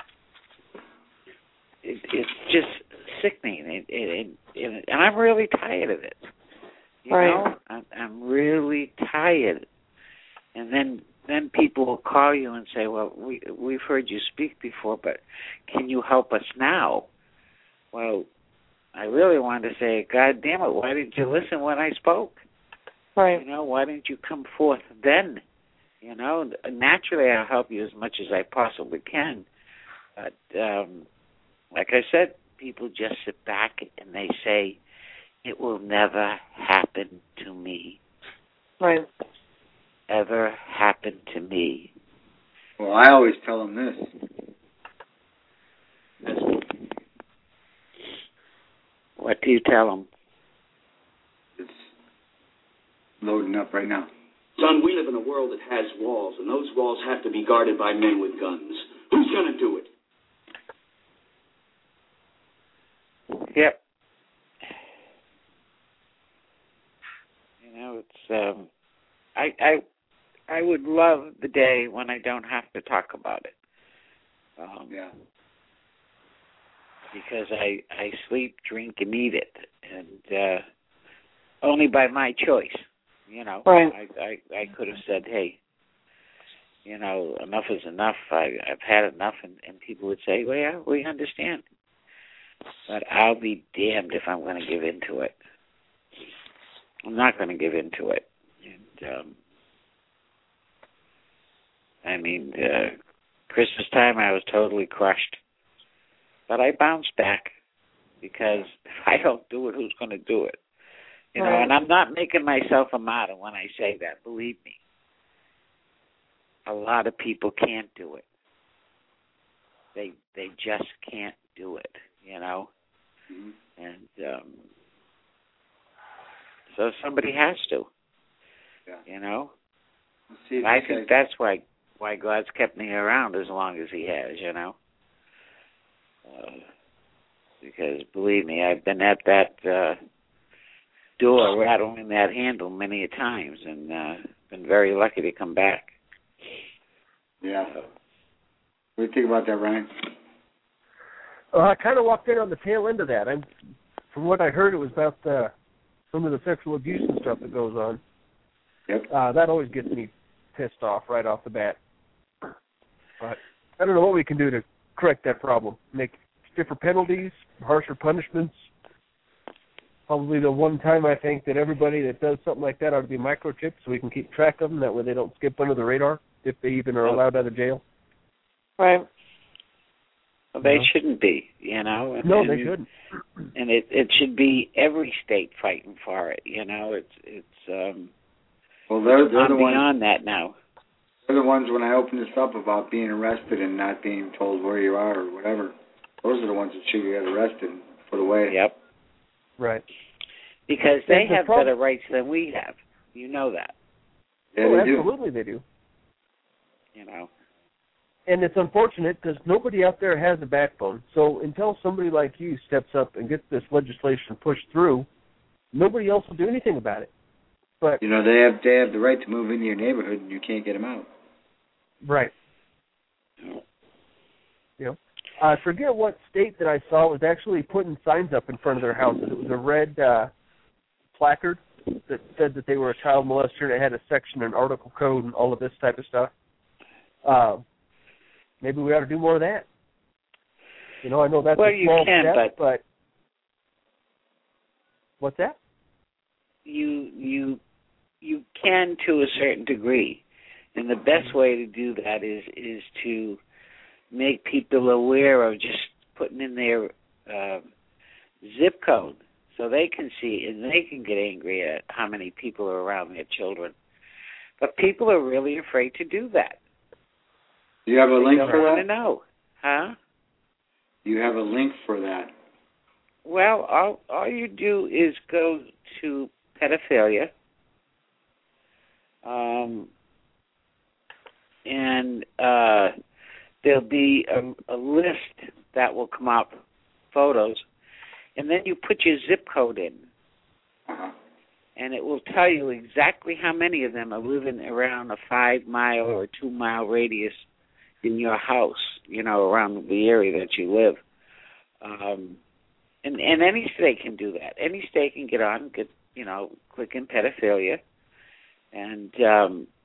it, it's just sickening, it, it, it, and I'm really tired of it. You right. know, I'm, I'm really tired. And then then people will call you and say, well, we, we've heard you speak before, but can you help us now? Well, I really wanted to say, God damn it, why didn't you listen when I spoke? Right. You know, why didn't you come forth then? You know, naturally I'll help you as much as I possibly can. But um, like I said, people just sit back and they say, it will never happen to me. Right. Ever happen to me. Well, I always tell them this. What do you tell them? It's loading up right now. Son, we live in a world that has walls, and those walls have to be guarded by men with guns. Who's going to do it? Yep. You know, it's um, I I I would love the day when I don't have to talk about it. Um, yeah. Because I I sleep, drink, and eat it, and uh, only by my choice. You know, right. I, I I could have said, hey, you know, enough is enough. I I've had enough, and, and people would say, well, yeah, we understand. But I'll be damned if I'm going to give in to it. I'm not going to give in to it. And, um, I mean, uh, Christmas time I was totally crushed. But I bounced back because if I don't do it, who's going to do it? You know, right. and I'm not making myself a martyr when I say that. Believe me. A lot of people can't do it. They they just can't do it, you know? Mm-hmm. And um, so somebody has to, yeah. you know? See, I think that's why why God's kept me around as long as he has, you know? Uh, because, believe me, I've been at that uh, door rattling that handle many a times and uh, been very lucky to come back. Yeah. So, what do you think about that, Ryan? Uh, I kind of walked in on the tail end of that. I'm, from what I heard, it was about uh, some of the sexual abuse and stuff that goes on. Yep. Uh, that always gets me pissed off right off the bat. But I don't know what we can do to correct that problem. Make stiffer penalties, harsher punishments. Probably the one time I think that everybody that does something like that ought to be microchipped so we can keep track of them. That way they don't skip under the radar if they even are allowed out of jail. Right. Well, they no. shouldn't be, you know. And, no, and, they shouldn't. And it it should be every state fighting for it, you know. It's it's um. Well, they're they're I'm the ones beyond that now. They're the ones when I open this up about being arrested and not being told where you are or whatever. Those are the ones that should get arrested and put away. Yep. Right. Because they the have problem. better rights than we have. You know that. Yeah, oh, they absolutely do. they do. You know. And it's unfortunate because nobody out there has a backbone. So until somebody like you steps up and gets this legislation pushed through, nobody else will do anything about it. But you know, they have they have the right to move into your neighborhood and you can't get them out. Right. Yeah. I forget what state that I saw was actually putting signs up in front of their houses. It was a red uh, placard that said that they were a child molester and it had a section and article code and all of this type of stuff. Uh, maybe we ought to do more of that. You know, I know that's well, a small you can, step, but, but what's that? You you you can to a certain degree, and the best way to do that is is to make people aware of just putting in their uh, zip code so they can see and they can get angry at how many people are around their children. But people are really afraid to do that. Do you have a they link don't for want that? to know, huh? You have a link for that. Well, all all you do is go to pedophilia, um, and uh, there'll be a, a list that will come up, photos, and then you put your zip code in, uh-huh. and it will tell you exactly how many of them are living around a five-mile or a two-mile radius in your house, you know, around the area that you live. Um, and, and any state can do that. Any state can get on, get, you know, click in pedophilia, and um,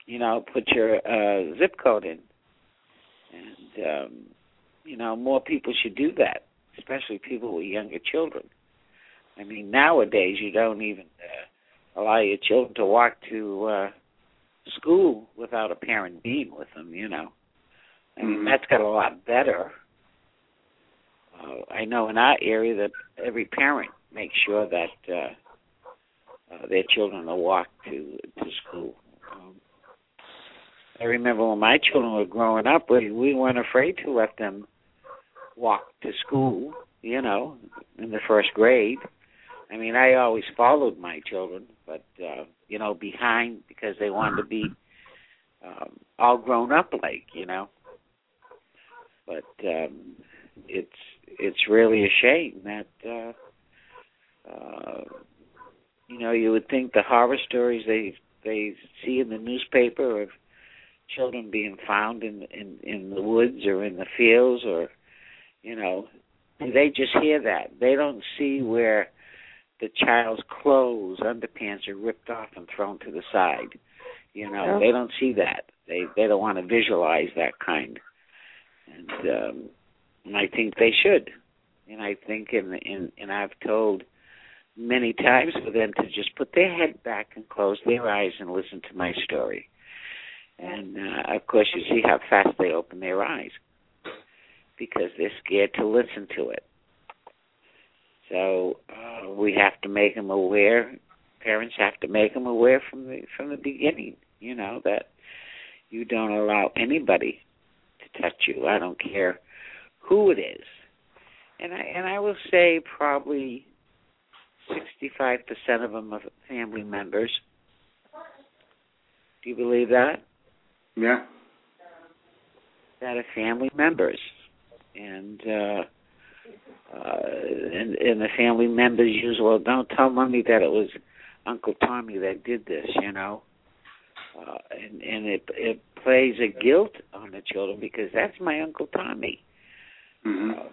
you know, put your uh, zip code in. And, um, you know, more people should do that, especially people with younger children. I mean, nowadays you don't even uh, allow your children to walk to uh, school without a parent being with them, you know. I mean, that's got a lot better. Uh, I know in our area that every parent makes sure that uh, uh, their children will walk to to school. Um, I remember when my children were growing up, we, we weren't afraid to let them walk to school, you know, in the first grade. I mean, I always followed my children, but, uh, you know, behind because they wanted to be um, all grown up like, you know. But um, it's it's really a shame that, uh, uh, you know, you would think the horror stories they they see in the newspaper of children being found in, in, in the woods or in the fields or, you know, they just hear that. They don't see where the child's clothes, underpants are ripped off and thrown to the side. You know, yeah. They don't see that. They they don't want to visualize that kind. And, um, and I think they should. And I think, in, in, and I've told many times for them to just put their head back and close their eyes and listen to my story. And, uh, of course, you see how fast they open their eyes because they're scared to listen to it. So uh, we have to make them aware. Parents have to make them aware from the from the beginning, you know, that you don't allow anybody to touch you. I don't care who it is. And I, and I will say probably sixty-five percent of them are family members. Do you believe that? Yeah. That are family members. And, uh, uh, and, and the family members use, well, don't tell Mommy that it was Uncle Tommy that did this, you know. Uh, and and it, it plays a guilt on the children because that's my Uncle Tommy. Mm-hmm. Uh,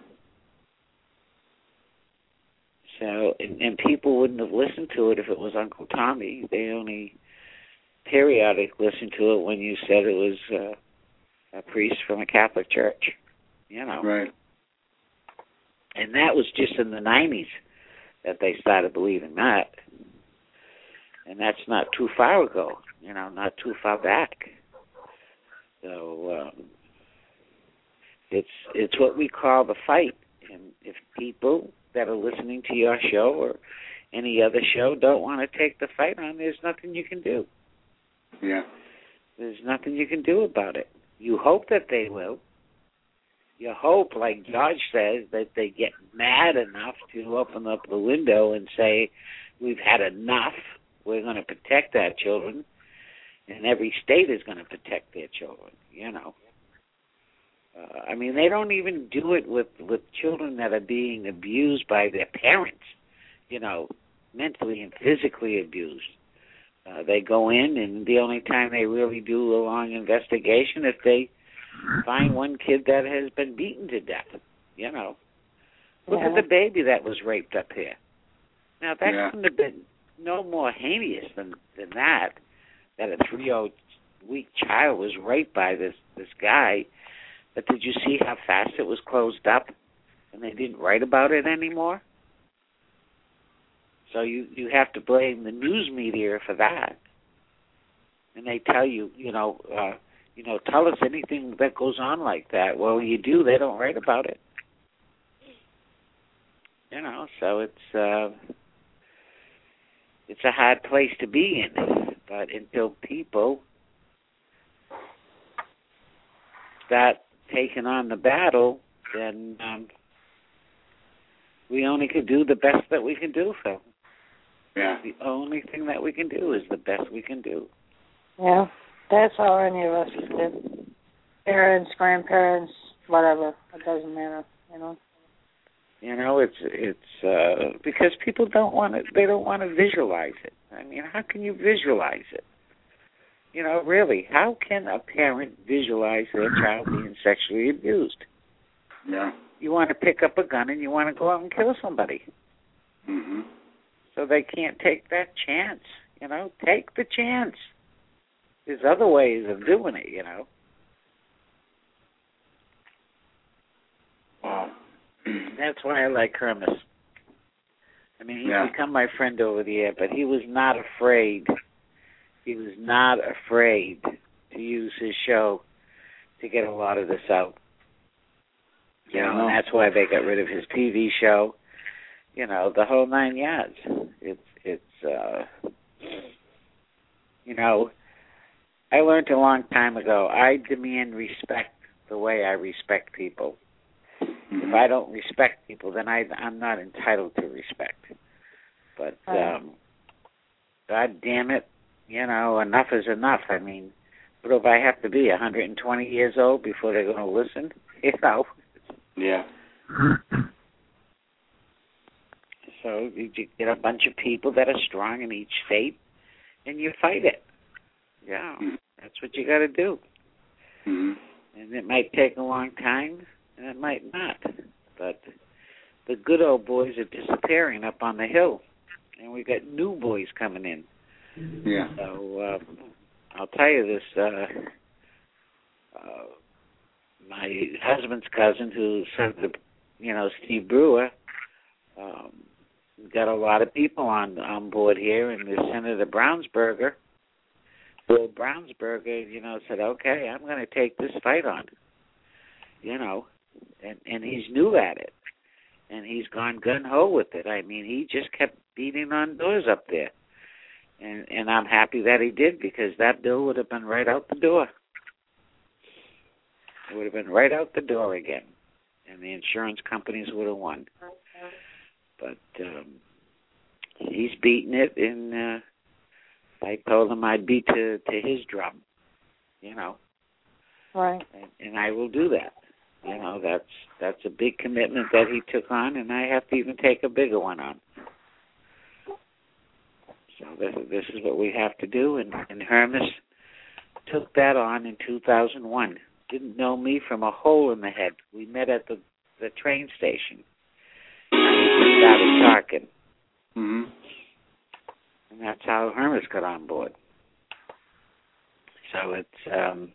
so, and, and people wouldn't have listened to it if it was Uncle Tommy. They only periodically listened to it when you said it was uh, a priest from a Catholic church, you know. Right. And that was just in the nineties that they started believing that. And that's not too far ago, you know, not too far back. So um, it's it's what we call the fight. And if people that are listening to your show or any other show don't want to take the fight on, there's nothing you can do. Yeah. There's nothing you can do about it. You hope that they will. You hope, like George says, that they get mad enough to open up the window and say, we've had enough. We're going to protect our children. And every state is going to protect their children, you know. Uh, I mean, they don't even do it with, with children that are being abused by their parents, you know, mentally and physically abused. Uh, they go in, and the only time they really do a long investigation if they find one kid that has been beaten to death, you know. Look yeah. at the baby that was raped up here. Now, that yeah. couldn't have been no more heinous than, than that, that a three-year-old child was raped by this, this guy. But did you see how fast it was closed up and they didn't write about it anymore? So you, you have to blame the news media for that. And they tell you, you know, uh, you know, tell us anything that goes on like that. Well, you do. They don't write about it. You know, so it's uh, it's a hard place to be in. But until people start taking on the battle, then um, we only can do the best that we can do, Phil. Yeah. The only thing that we can do is the best we can do. Yeah, that's all any of us can do. Parents, grandparents, whatever. It doesn't matter, you know. You know, it's it's uh, because people don't want to. They don't want to visualize it. I mean, how can you visualize it? You know, really, how can a parent visualize their child being sexually abused? Yeah. You want to pick up a gun and you want to go out and kill somebody. Mm-hmm. So they can't take that chance. You know, take the chance. there's other ways of doing it, you know. Wow. That's why I like Hermes. I mean, he's Yeah. become my friend over the year, but he was not afraid. He was not afraid to use his show to get a lot of this out. You Yeah, know, no. and that's why they got rid of his T V show. You know, the whole nine yards. It's it's uh, you know, I learned a long time ago. I demand respect the way I respect people. Mm-hmm. If I don't respect people, then I I'm not entitled to respect. But um, God damn it, you know, enough is enough. I mean, what do I have to be, one hundred twenty years old before they're going to listen? You know. Yeah. So you get a bunch of people that are strong in each state, and you fight it. Yeah, mm-hmm. That's what you got to do. Mm-hmm. And it might take a long time, and it might not. But the good old boys are disappearing up on the hill, and we got new boys coming in. Yeah. So um, I'll tell you this. Uh, uh, my husband's cousin, who sent the, you know, Steve Brewer, um, got a lot of people on on board here, and the Senator Brownsberger, Bill Brownsberger, you know, said, okay, I'm going to take this fight on, you know, and, and he's new at it, and he's gone gun-ho with it. I mean, he just kept beating on doors up there, and, and I'm happy that he did, because that bill would have been right out the door. It would have been right out the door again, and the insurance companies would have won. But um, he's beating it, and uh, I told him I'd beat to, to his drum, you know. Right. And, and I will do that. You know, that's that's a big commitment that he took on, and I have to even take a bigger one on. So this, this is what we have to do, and, and Hermes took that on in two thousand one. Didn't know me from a hole in the head. We met at the, the train station. We started talking. Mm-hmm. And that's how Hermes got on board. So it's, um,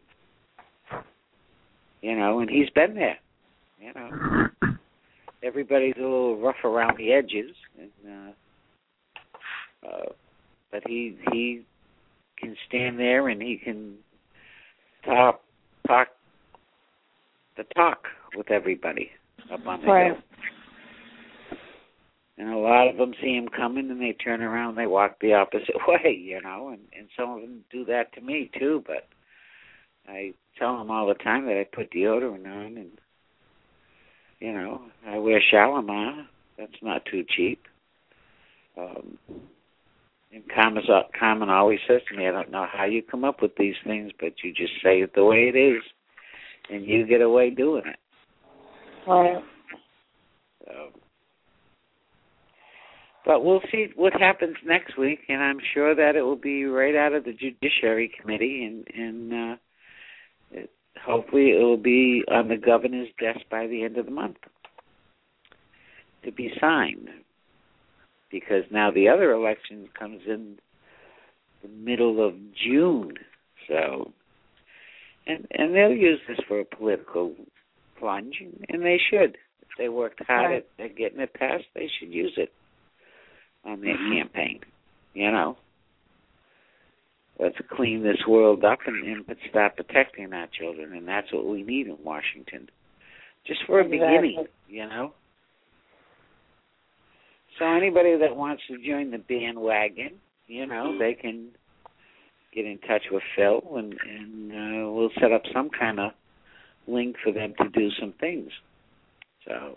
you know, and he's been there. You know, everybody's a little rough around the edges, and uh, uh, but he he can stand there and he can talk talk the talk with everybody up on the right. hill. And a lot of them see him coming, and they turn around and they walk the opposite way, you know, and, and some of them do that to me, too. But I tell them all the time that I put deodorant on, and, you know, I wear Shalimar. That's not too cheap. Um, and Carmen, Carmen always says to me, I don't know how you come up with these things, but you just say it the way it is, and you get away doing it. Right. So, but we'll see what happens next week, and I'm sure that it will be right out of the Judiciary Committee, and, and uh, it, hopefully it will be on the governor's desk by the end of the month to be signed, because now the other election comes in the middle of June. So, and and they'll use this for a political plunge, and they should. If they worked hard right. at, at getting it passed, they should use it on their campaign, you know. Let's clean this world up and, and start protecting our children, and that's what we need in Washington, just for a exactly. beginning, you know. So anybody that wants to join the bandwagon, you know, they can get in touch with Phil, and, and uh, we'll set up some kind of link for them to do some things. So,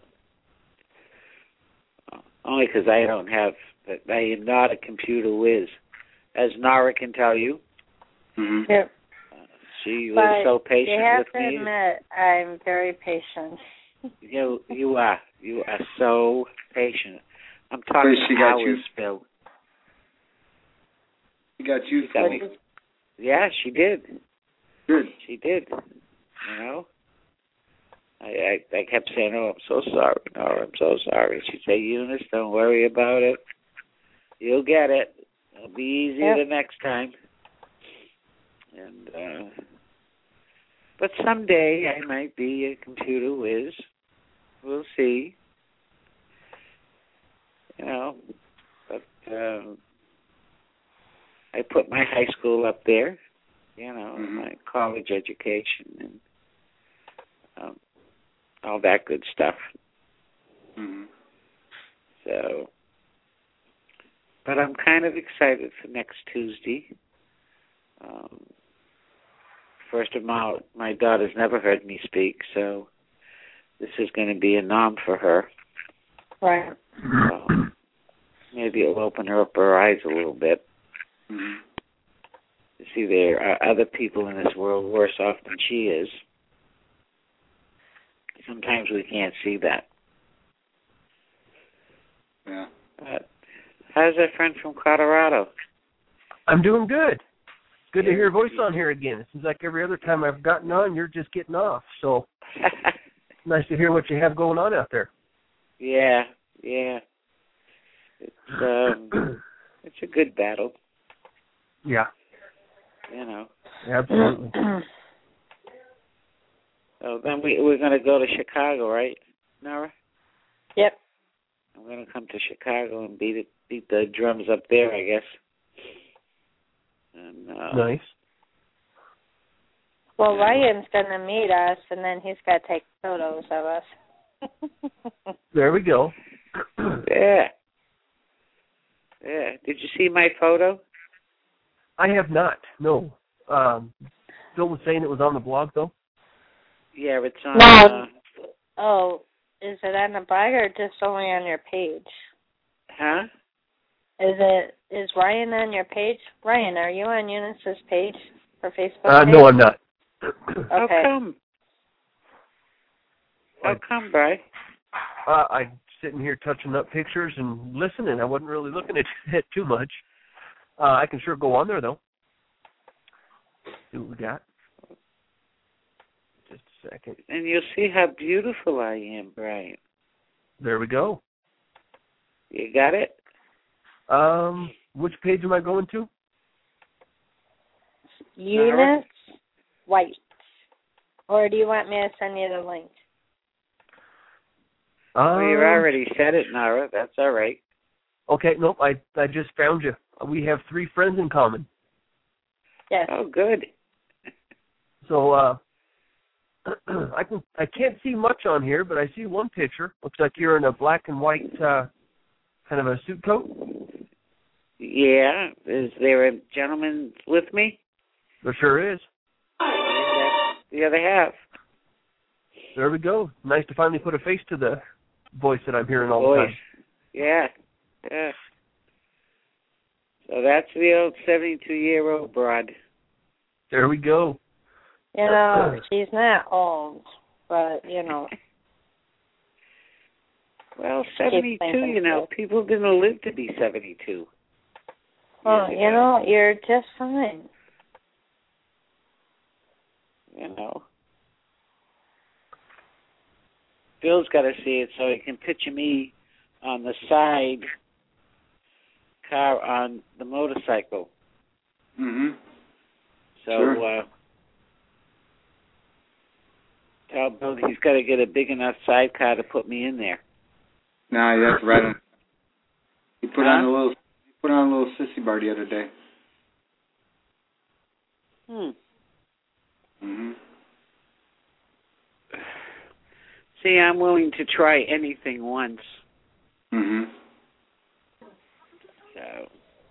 uh, only because I don't have, I am not a computer whiz, as Nora can tell you. Mm-hmm. Yep. Uh, she but was so patient you have with to me. admit, I'm very patient. You, you are. You are so patient. I'm talking she got hours, you. Phil. She got you. She got me. Yeah, she did. Good. She did. You know? I, I I kept saying, oh, I'm so sorry. No, I'm so sorry. She'd say, Eunice, don't worry about it. You'll get it. It'll be easier yep. the next time. And uh, but someday I might be a computer whiz. We'll see. You know, but um, I put my high school up there. You know, mm-hmm. my college education and um, all that good stuff. Mm-hmm. So, but I'm kind of excited for next Tuesday. Um, first of all, my daughter's never heard me speak, so this is going to be a nom for her. Right. So maybe it'll open her up her eyes a little bit. Mm-hmm. To see there are other people in this world worse off than she is. Sometimes we can't see that. Yeah. But how's that friend from Colorado? I'm doing good. Good to hear your voice on here again. It seems like every other time I've gotten on, you're just getting off. So nice to hear what you have going on out there. Yeah, yeah. It's um, it's a good battle. Yeah. You know. Absolutely. So then we we're going to go to Chicago, right, Nora? Yep. I'm going to come to Chicago and beat it, beat the drums up there, I guess. And, uh, nice. Well, Ryan's going to meet us, and then he's got to take photos of us. There we go. Yeah. Yeah. Did you see my photo? I have not, no. Um, Phil was saying it was on the blog, though? Yeah, it's on... No. Uh, oh, is it on the blog or just only on your page? Huh? Is it is Ryan on your page? Ryan, are you on Eunice's page for Facebook? Uh, page? no, I'm not. How Okay. come? How come, Bri? Uh, I'm sitting here touching up pictures and listening. I wasn't really looking at it too much. Uh, I can sure go on there, though. See what we got. Just a second. And you'll see how beautiful I am, Brian. There we go. You got it? Um, which page am I going to? Eunice White. Or do you want me to send you the link? Um, Well, you already said it, Nara. That's all right. Okay, nope, I I just found you. We have three friends in common. Yes. Oh, good. So uh, I can I can't see much on here, but I see one picture. Looks like you're in a black and white uh, kind of a suit coat. Yeah. Is there a gentleman with me? There sure is. The other half. There we go. Nice to finally put a face to the voice that I'm hearing all Voice. the time. Yeah. Yeah. So that's the old seventy-two-year-old broad. There we go. You know, she's not old, but, you know. Well, seventy-two, you know, people didn't live to be seventy-two. Well, you know, you're just fine. You know. Bill's got to see it so he can picture me on the side car on the motorcycle. Mm-hmm. So, Sure. uh, tell Bill he's got to get a big enough sidecar to put me in there. Nah, that's right. He put Huh? on a little, he put on a little sissy bar the other day. Hmm. Mm-hmm. See, I'm willing to try anything once. Mm-hmm. So,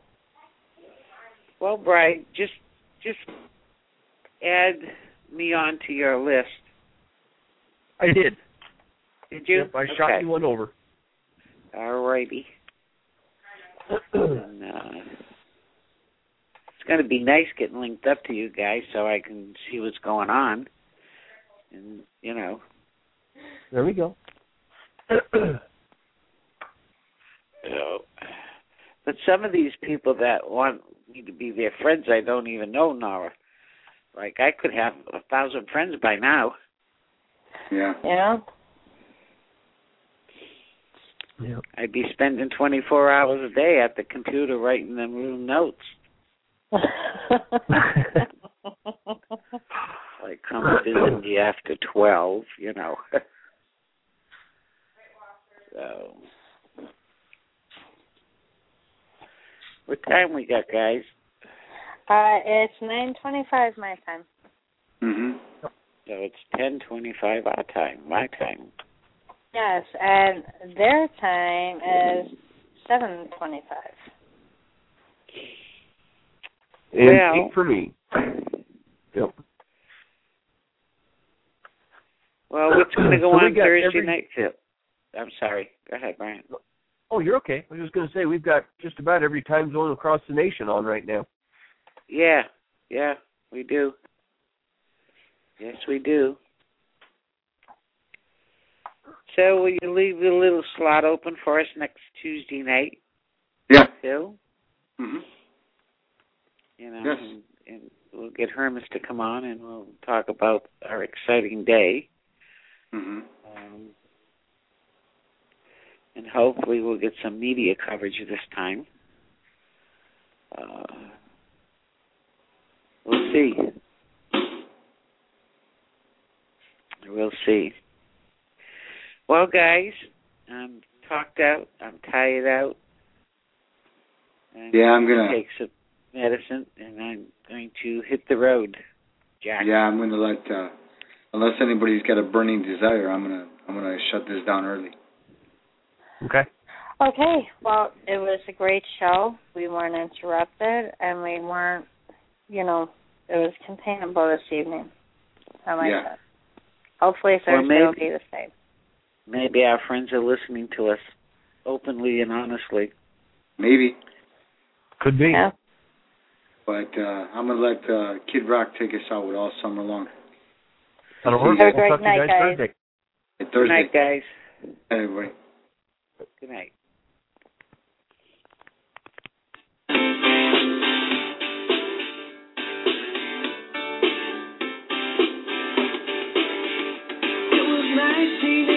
well, Bri, just just add me onto your list. I did. Did you? Yep, I shot Okay. you one over. All righty. And, uh, it's going to be nice getting linked up to you guys so I can see what's going on. And, you know. There we go. So, but some of these people that want me to be their friends, I don't even know, Nora. Like, I could have a thousand friends by now. Yeah. Yeah. Yeah. I'd be spending twenty-four hours a day at the computer writing them little notes. Like come visit me after twelve, you know. So, what time we got, guys? Uh, it's nine twenty-five my time. Mhm. So it's ten twenty-five our time, my time. Yes, and their time is seven twenty-five. And Well, eight for me. Yep. Well, what's going to go So we on got Thursday every- night, Phil? I'm sorry. Go ahead, Brian. Oh, you're okay. I was just going to say, we've got just about every time zone across the nation on right now. Yeah, yeah, we do. Yes, we do. So will you leave a little slot open for us next Tuesday night? Yeah. Phil? Mhm. You know, Yes. and, and we'll get Hermes to come on and we'll talk about our exciting day. Mhm. Um, and hopefully we'll get some media coverage this time. Uh, we'll see. We'll see. Well, guys, I'm talked out. I'm tired out. And Yeah, I'm gonna take some medicine, and I'm going to hit the road, Jack. Yeah, I'm gonna let. Uh, unless anybody's got a burning desire, I'm gonna. I'm gonna shut this down early. Okay. Okay, well, it was a great show. We weren't interrupted, and we weren't, you know, it was containable this evening. I like Yeah. that. Hopefully Thursday Well, maybe, will be the same. Maybe our friends are listening to us openly and honestly. Maybe. Could be. Yeah. But uh, I'm gonna let uh, Kid Rock take us out with All Summer Long. That'll work. Have a We'll great talk to you night, guys guys. Thursday. Hey, Good Thursday. night, guys. Hey, everybody. Good night. It was nineteen